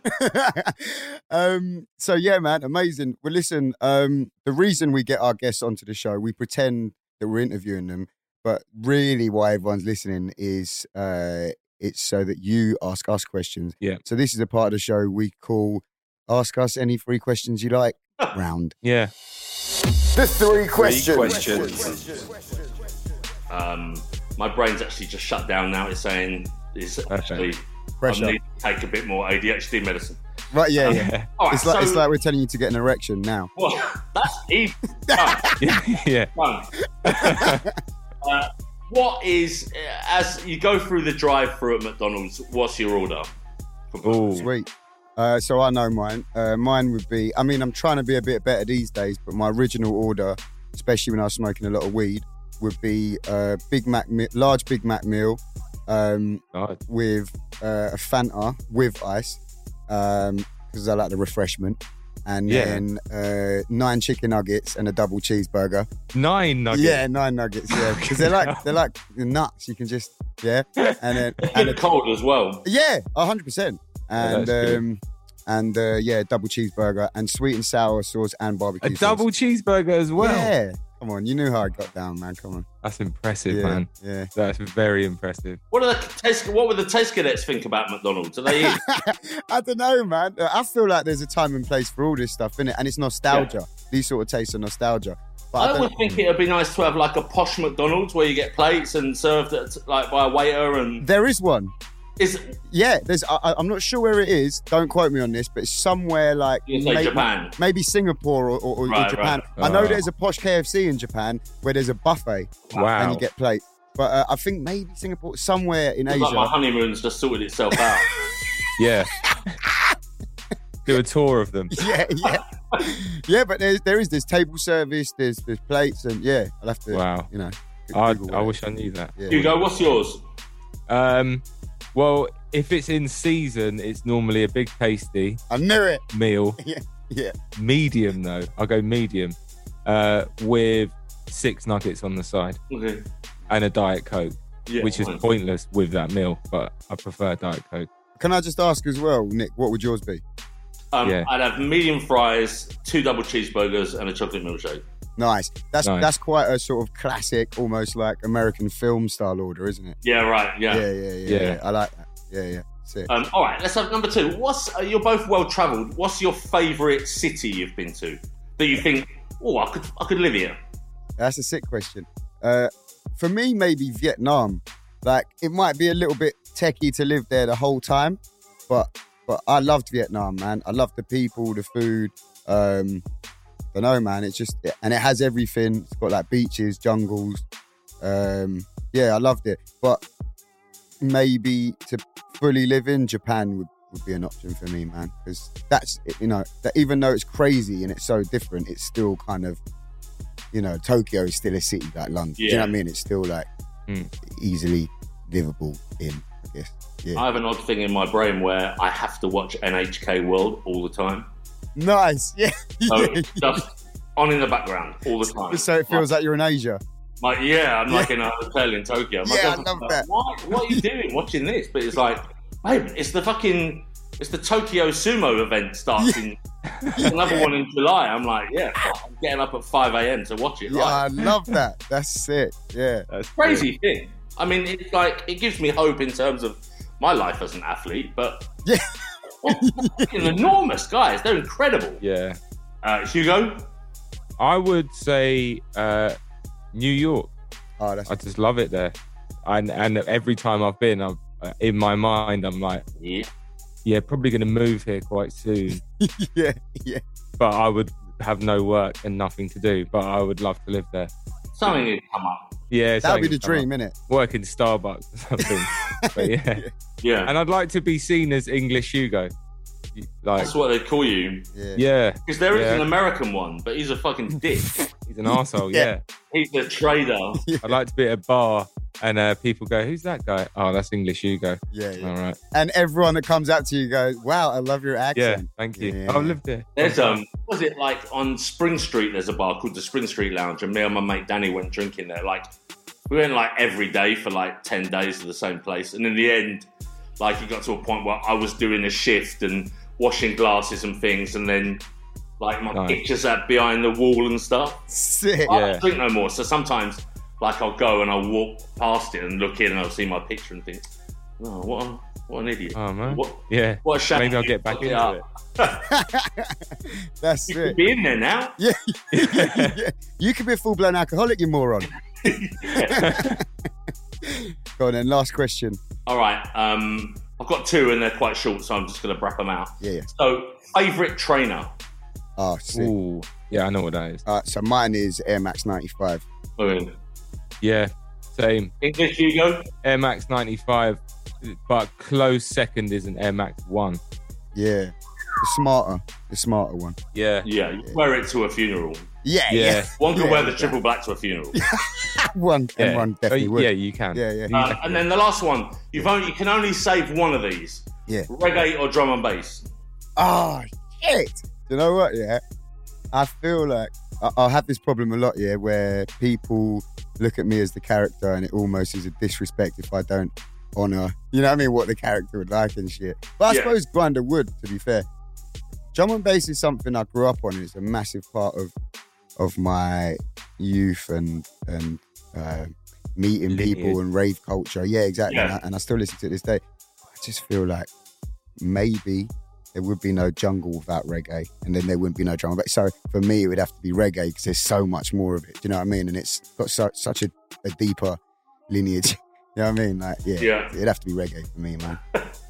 S4: So yeah, man, amazing. Well, listen. The reason we get our guests onto the show, we pretend that we're interviewing them, but really, why everyone's listening is it's so that you ask us questions.
S5: Yeah.
S4: So this is a part of the show we call "Ask Us Any 3 Questions You Like" round.
S5: Yeah.
S6: The 3 questions.
S7: My brain's actually just shut down now. It's saying actually I need to take a bit more ADHD medicine.
S4: Right, yeah.
S7: All right,
S4: it's like we're telling you to get an erection now.
S7: Well, that's easy.
S5: Yeah.
S7: What is, as you go through the drive-thru at McDonald's, what's your order?
S4: Oh, sweet. So I know mine. Mine would be, I mean, I'm trying to be a bit better these days, but my original order, especially when I was smoking a lot of weed, would be a large Big Mac meal with a Fanta with ice, because I like the refreshment. and then 9 chicken nuggets and a double cheeseburger.
S5: 9 nuggets?
S4: Yeah, 9 nuggets, yeah. Because they're like nuts. You can just, and then...
S7: And cold as well.
S4: Yeah, 100%. And double cheeseburger and sweet and sour sauce and barbecue sauce.
S5: A double cheeseburger as well?
S4: Yeah. Come on, you knew how I got down, man. Come on.
S5: That's impressive, man.
S4: Yeah.
S5: That's very impressive.
S7: What would the taste cadets think about McDonald's? Are they eat?
S4: I don't know, man. I feel like there's a time and place for all this stuff, innit? And it's nostalgia. These sort of tastes are nostalgia. But
S7: I would think it would be nice to have like a posh McDonald's where you get plates and served like by a waiter. And
S4: there is one.
S7: There's.
S4: I'm not sure where it is. Don't quote me on this, but it's somewhere like
S7: Japan,
S4: maybe Singapore or Japan.
S7: Right.
S4: I know there's a posh KFC in Japan where there's a buffet and you get plates. But I think maybe Singapore, somewhere in Asia.
S7: Like my honeymoon's just sorted itself out.
S5: Yeah. Do a tour of them.
S4: Yeah. But there's table service. There's plates and I'll have to.
S5: Wow. I wish I knew that.
S7: Yeah. Hugo, what's yours?
S5: Well, if it's in season, it's normally a big tasty.
S4: I knew it.
S5: Meal.
S4: Yeah.
S5: Medium though. I'll go medium. With 6 nuggets on the side.
S7: Okay.
S5: And a Diet Coke. Which is pointless with that meal, but I prefer Diet Coke.
S4: Can I just ask as well, Nick, what would yours be?
S7: I'd have medium fries, 2 double cheeseburgers, and a chocolate milkshake.
S4: Nice. That's quite a sort of classic, almost like American film style order, isn't it?
S7: Yeah, right.
S4: Yeah. I like that. Yeah. Sick.
S7: All right, let's have number 2. You're both well travelled. What's your favourite city you've been to that you think, I could live here?
S4: That's a sick question. For me, maybe Vietnam. Like, it might be a little bit techie to live there the whole time, but I loved Vietnam, man. I loved the people, the food. I don't know, man. It's just, and it has everything. It's got like beaches, jungles. I loved it. But maybe to fully live in Japan would be an option for me, man. Because that's, that even though it's crazy and it's so different, it's still kind of, Tokyo is still a city like London. Do you know what I mean? It's still like easily livable in, I guess. Yeah.
S7: I have an odd thing in my brain where I have to watch NHK World all the time.
S4: Nice, yeah.
S7: So just on in the background all the time.
S4: So it feels like you're in Asia.
S7: I'm like in a hotel in Tokyo.
S4: I love that.
S7: What are you doing watching this? But it's like, babe, it's the Tokyo Sumo event starts in another one in July. I'm like, I'm getting up at 5 a.m. to watch it.
S4: Yeah, I love that. That's sick. Yeah.
S7: That's crazy thing. I mean, it's like, it gives me hope in terms of my life as an athlete, but enormous guys. They're incredible.
S5: Yeah.
S7: Hugo?
S5: I would say New York.
S4: I
S5: just love it there. And every time I've been, in my mind, I'm like, probably going to move here quite soon.
S4: Yeah.
S5: But I would have no work and nothing to do, but I would love to live there.
S7: Something would come up.
S5: Yeah,
S4: that'd be the dream, innit?
S5: Work in Starbucks or something. But
S7: yeah.
S5: And I'd like to be seen as English Hugo. Like,
S7: that's what they call you.
S5: Yeah.
S7: Because there is an American one, but he's a fucking dick.
S5: He's an arsehole, yeah.
S7: He's a trader.
S5: I'd like to be at a bar and people go, who's that guy? Oh, that's English Hugo.
S4: Yeah.
S5: All right.
S4: And everyone that comes up to you goes, wow, I love your accent.
S5: Yeah, thank you. I've lived there.
S7: There's was it like on Spring Street, there's a bar called the Spring Street Lounge, and me and my mate Danny went drinking there. Like, we went like every day for like 10 days to the same place. And in the end, like, it got to a point where I was doing a shift and washing glasses and things, and then like my pictures are behind the wall and stuff.
S4: Sick.
S7: I don't drink no more, so sometimes like I'll go and I'll walk past it and look in and I'll see my picture and think, oh, what an idiot.
S5: Oh man.
S7: What a shame.
S5: Maybe I'll get back into it.
S4: That's
S7: you could be in there now.
S4: Yeah. You could be a full-blown alcoholic, you moron. Go on then, last question.
S7: All right. I've got 2 and they're quite short, so I'm just going to wrap them out.
S4: Yeah.
S7: So, favourite trainer?
S4: Oh, sick.
S5: Ooh, yeah, I know what that is.
S4: So mine is Air Max 95.
S7: Okay.
S5: Yeah, same.
S7: English Hugo?
S5: Air Max 95, but close second is an Air Max 1.
S4: Yeah. The smarter one.
S5: Yeah.
S7: Yeah, you wear it to a funeral.
S4: Yeah.
S7: One can wear the triple black to a funeral.
S4: one definitely would.
S5: Yeah, you can.
S4: Yeah.
S7: And then the last one, you can only save one of these.
S4: Yeah.
S7: Reggae or drum and bass?
S4: Oh, shit. you know what? Yeah, I feel like I'll have this problem a lot. Yeah, where people look at me as the character, and it almost is a disrespect if I don't honour, you know what I mean, what the character would like and shit. But I suppose Grinder would, to be fair. Drum and bass is something I grew up on, and it's a massive part of my youth and meeting people and rave culture. Yeah, exactly. And I still listen to it this day. I just feel like maybe there would be no jungle without reggae, and then there wouldn't be no drum and bass. So for me, it would have to be reggae because there's so much more of it. Do you know what I mean? And it's got such a deeper lineage. You know what I mean? Like, it'd have to be reggae for me, man.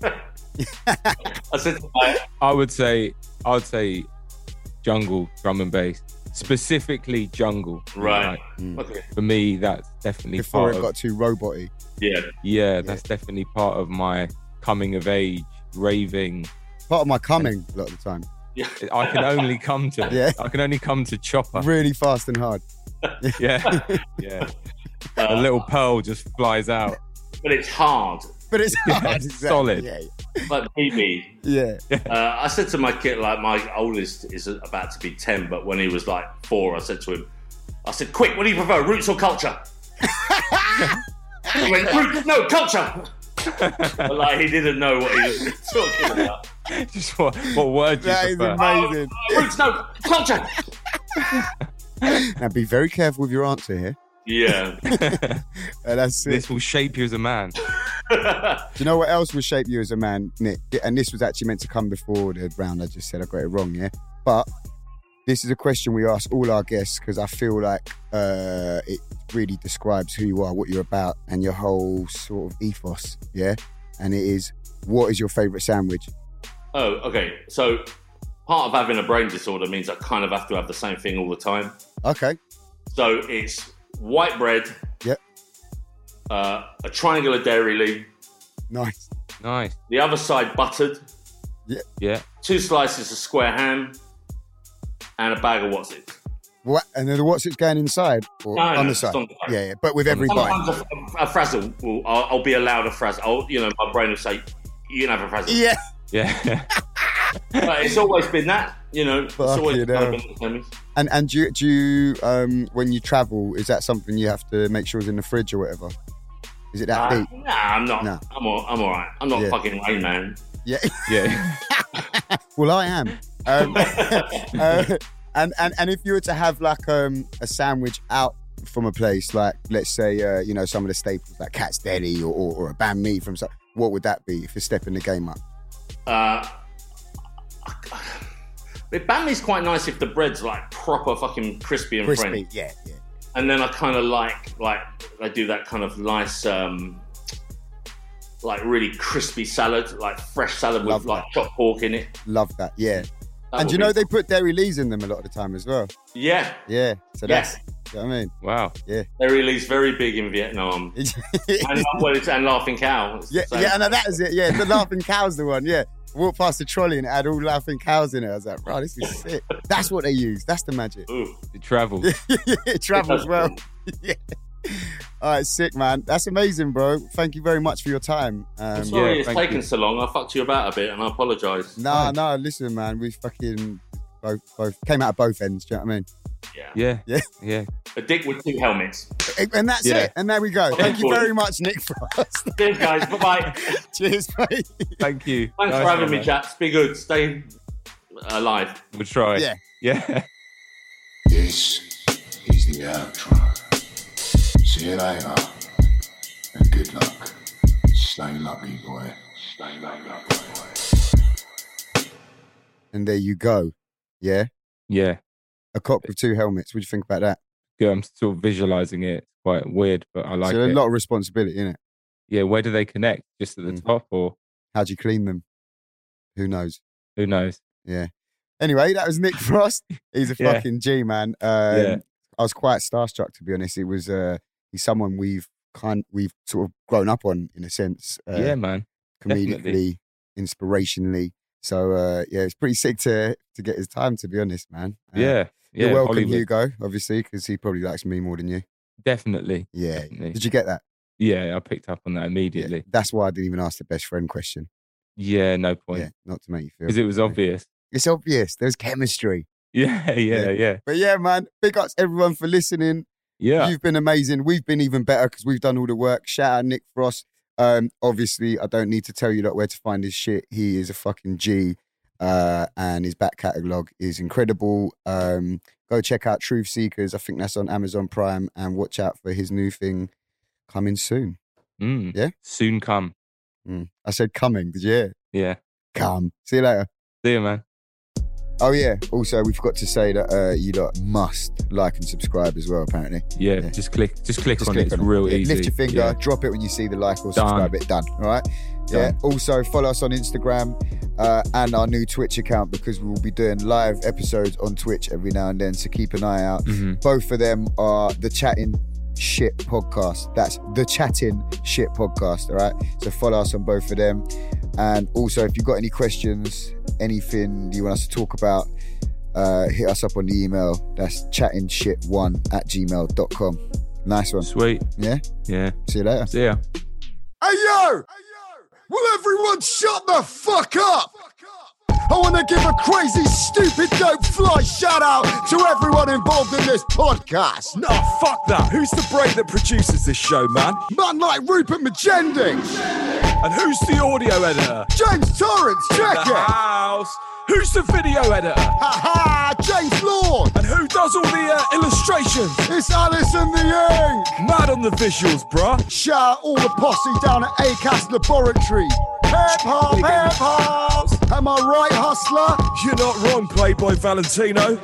S5: I would say jungle drum and bass, specifically jungle.
S7: Right.
S5: Okay. For me, that's definitely
S4: before it got too roboty.
S5: Yeah, that's definitely part of my coming of age, raving.
S4: Part of my coming a lot of the time.
S5: I can only come to. I can only come to chopper.
S4: Really fast and hard.
S5: Yeah. A little pearl just flies out.
S7: But it's hard.
S4: Exactly.
S5: Solid.
S7: Like BB.
S4: Yeah.
S7: I said to my kid, like, my oldest is about to be 10, but when he was like 4, I said to him, quick, what do you prefer, roots or culture? He went, roots, no, culture. But like, he didn't know what he was talking about.
S5: Just what word you prefer.
S4: That is amazing.
S7: Roots, no, culture.
S4: Now be very careful with your answer here.
S7: Yeah.
S4: That's it.
S5: This will shape you as a man.
S4: Do you know what else will shape you as a man, Nick? And this was actually meant to come before the round. I just said I got it wrong, yeah? But this is a question we ask all our guests because I feel like it really describes who you are, what you're about, and your whole sort of ethos, yeah? And it is, what is your favourite sandwich?
S7: Oh, okay. So part of having a brain disorder means I kind of have to have the same thing all the time.
S4: Okay.
S7: So it's white bread.
S4: Yep.
S7: A triangular dairy leaf.
S4: Nice.
S7: The other side buttered.
S5: Yeah.
S7: 2 slices of square ham. And a bag of Wotsits.
S4: What? And then the Wotsits going inside or on the side? Yeah. But with every bite.
S7: Sometimes a frazzle. I'll be allowed a frazzle. My brain will say, you can have a frazzle.
S5: Yeah.
S7: But it's always been that, It's always kind of been the same.
S4: And do you when you travel, is that something you have to make sure is in the fridge or whatever? Is it that deep?
S7: Nah, I'm not. No. I'm all right. I'm not fucking Rain Man.
S4: Yeah.
S7: Well,
S4: I am. And if you were to have like a sandwich out from a place, like let's say some of the staples like Cat's Deli or a banh mi from some, what would that be if you're stepping the game up?
S7: Banh mi's quite nice if the bread's like proper fucking crispy and friendly.
S4: Yeah.
S7: And then I kind of like I do that kind of nice like really crispy salad, like fresh salad with like chopped pork in it.
S4: Love that, yeah. And they put dairy leaves in them a lot of the time as well.
S7: Yeah.
S4: So that's, you know what I mean?
S5: Wow.
S4: Yeah.
S7: Dairy leaves very big in Vietnam. and Laughing Cow.
S4: And that is it. Yeah, the Laughing Cow's the one. Yeah. I walked past the trolley and it had all Laughing Cows in it. I was like, bro, this is sick. That's what they use. That's the magic.
S7: Ooh.
S5: It travels.
S4: It travels well. Yeah. All right, sick, man. That's amazing, bro. Thank you very much for your time.
S7: I'm sorry it's taken so long. I fucked you about a bit and I apologise.
S4: No, listen, man. We fucking both came out of both ends. Do you know what I mean?
S5: Yeah.
S7: A dick with 2 helmets.
S4: And that's it. And there we go. Thank you very much, Nick Frost.
S7: Cheers, guys. Bye-bye.
S4: Cheers, mate.
S5: Thank you.
S7: Thanks for having me, chaps. Be good. Stay alive.
S5: We'll try.
S4: Yeah.
S6: This is the outro. See you later. And good luck. Stay lucky, boy. Stay lucky, boy.
S4: And there you go. Yeah?
S5: Yeah.
S4: A cock with 2 helmets. What do you think about that?
S5: Yeah, I'm still visualising it. It's quite weird, but I like it.
S4: So a lot of responsibility, isn't it?
S5: Yeah, where do they connect? Just at the top or?
S4: How do you clean them? Who knows?
S5: Yeah.
S4: Anyway, that was Nick Frost. He's a fucking G, man. I was quite starstruck, to be honest. It was he's someone we've sort of grown up on in a sense.
S5: Yeah, man.
S4: Comedically,
S5: Definitely.
S4: inspirationally. So it's pretty sick to get his time, to be honest, man. You're welcome,
S5: Hollywood.
S4: Hugo, obviously, because he probably likes me more than you.
S5: Definitely.
S4: Yeah.
S5: Definitely.
S4: Did you get that?
S5: Yeah, I picked up on that immediately.
S4: Yeah. That's why I didn't even ask the best friend question.
S5: Yeah, no point.
S4: Yeah, not to make you feel.
S5: Because it was obvious.
S4: It's obvious. There's chemistry.
S5: Yeah.
S4: But yeah, man, big ups everyone for listening.
S5: Yeah.
S4: You've been amazing. We've been even better because we've done all the work. Shout out Nick Frost. Obviously, I don't need to tell you where to find his shit. He is a fucking G. And his back catalogue is incredible. Go check out Truth Seekers. I think that's on Amazon Prime. And watch out for his new thing coming soon. Yeah?
S5: Soon come.
S4: I said coming. Did you hear?
S5: Yeah.
S4: Come. See you later.
S5: See you, man.
S4: Oh, yeah. Also, we forgot to say that you lot must like and subscribe as well, apparently.
S5: Yeah. Just click on it. It's real easy.
S4: Lift your finger, drop it when you see the like or subscribe it. Done. All right? Yeah. Also, follow us on Instagram and our new Twitch account because we will be doing live episodes on Twitch every now and then. So keep an eye out. Both of them are the Chatting Shit Podcast. That's the Chatting Shit Podcast. All right. So follow us on both of them. And also, if you've got any questions, anything you want us to talk about, hit us up on the email. That's chattingshit1@gmail.com. Nice one.
S5: Sweet.
S4: Yeah?
S5: Yeah.
S4: See you later.
S5: See ya.
S10: Hey, yo! Will everyone shut the fuck up? I want to give a crazy, stupid, dope fly shout out to everyone involved in this podcast.
S11: Nah, fuck that. Who's the brain that produces this show, man?
S10: Man like Rupert Magending.
S11: And who's the audio editor?
S10: James Torrance, check
S11: in the
S10: it.
S11: House. Who's the video editor?
S10: Ha James Lord.
S11: And who does all the illustrations?
S10: It's Alison the Ink.
S11: Mad on the visuals, bruh.
S10: Shout out all the posse down at ACAST Laboratory. Hip hop, hip hop. Am I right, hustler?
S11: You're not wrong, Playboy Valentino.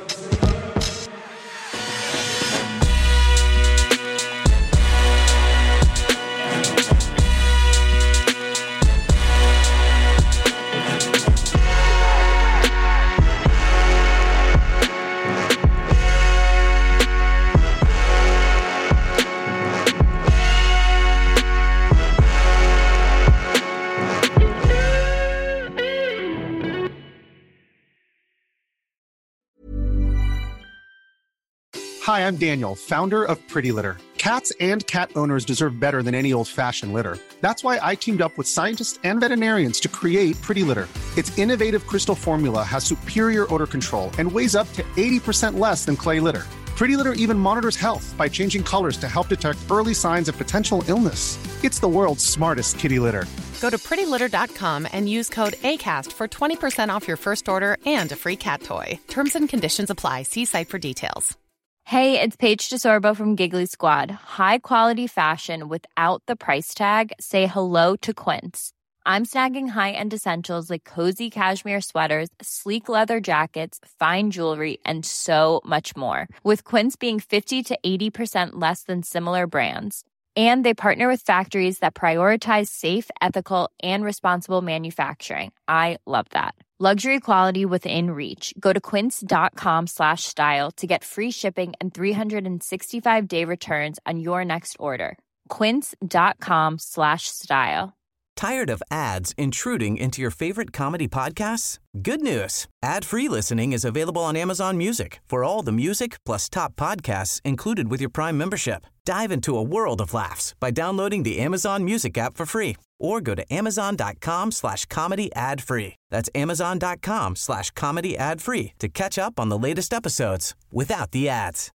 S12: Hi, I'm Daniel, founder of Pretty Litter. Cats and cat owners deserve better than any old-fashioned litter. That's why I teamed up with scientists and veterinarians to create Pretty Litter. Its innovative crystal formula has superior odor control and weighs up to 80% less than clay litter. Pretty Litter even monitors health by changing colors to help detect early signs of potential illness. It's the world's smartest kitty litter.
S13: Go to prettylitter.com and use code ACAST for 20% off your first order and a free cat toy. Terms and conditions apply. See site for details.
S14: Hey, it's Paige DeSorbo from Giggly Squad. High quality fashion without the price tag. Say hello to Quince. I'm snagging high-end essentials like cozy cashmere sweaters, sleek leather jackets, fine jewelry, and so much more. With Quince being 50 to 80% less than similar brands. And they partner with factories that prioritize safe, ethical, and responsible manufacturing. I love that. Luxury quality within reach. Go to quince.com/style to get free shipping and 365-day returns on your next order. Quince.com/style.
S15: Tired of ads intruding into your favorite comedy podcasts? Good news. Ad-free listening is available on Amazon Music for all the music plus top podcasts included with your Prime membership. Dive into a world of laughs by downloading the Amazon Music app for free or go to amazon.com/comedy ad-free. That's amazon.com/comedy ad-free to catch up on the latest episodes without the ads.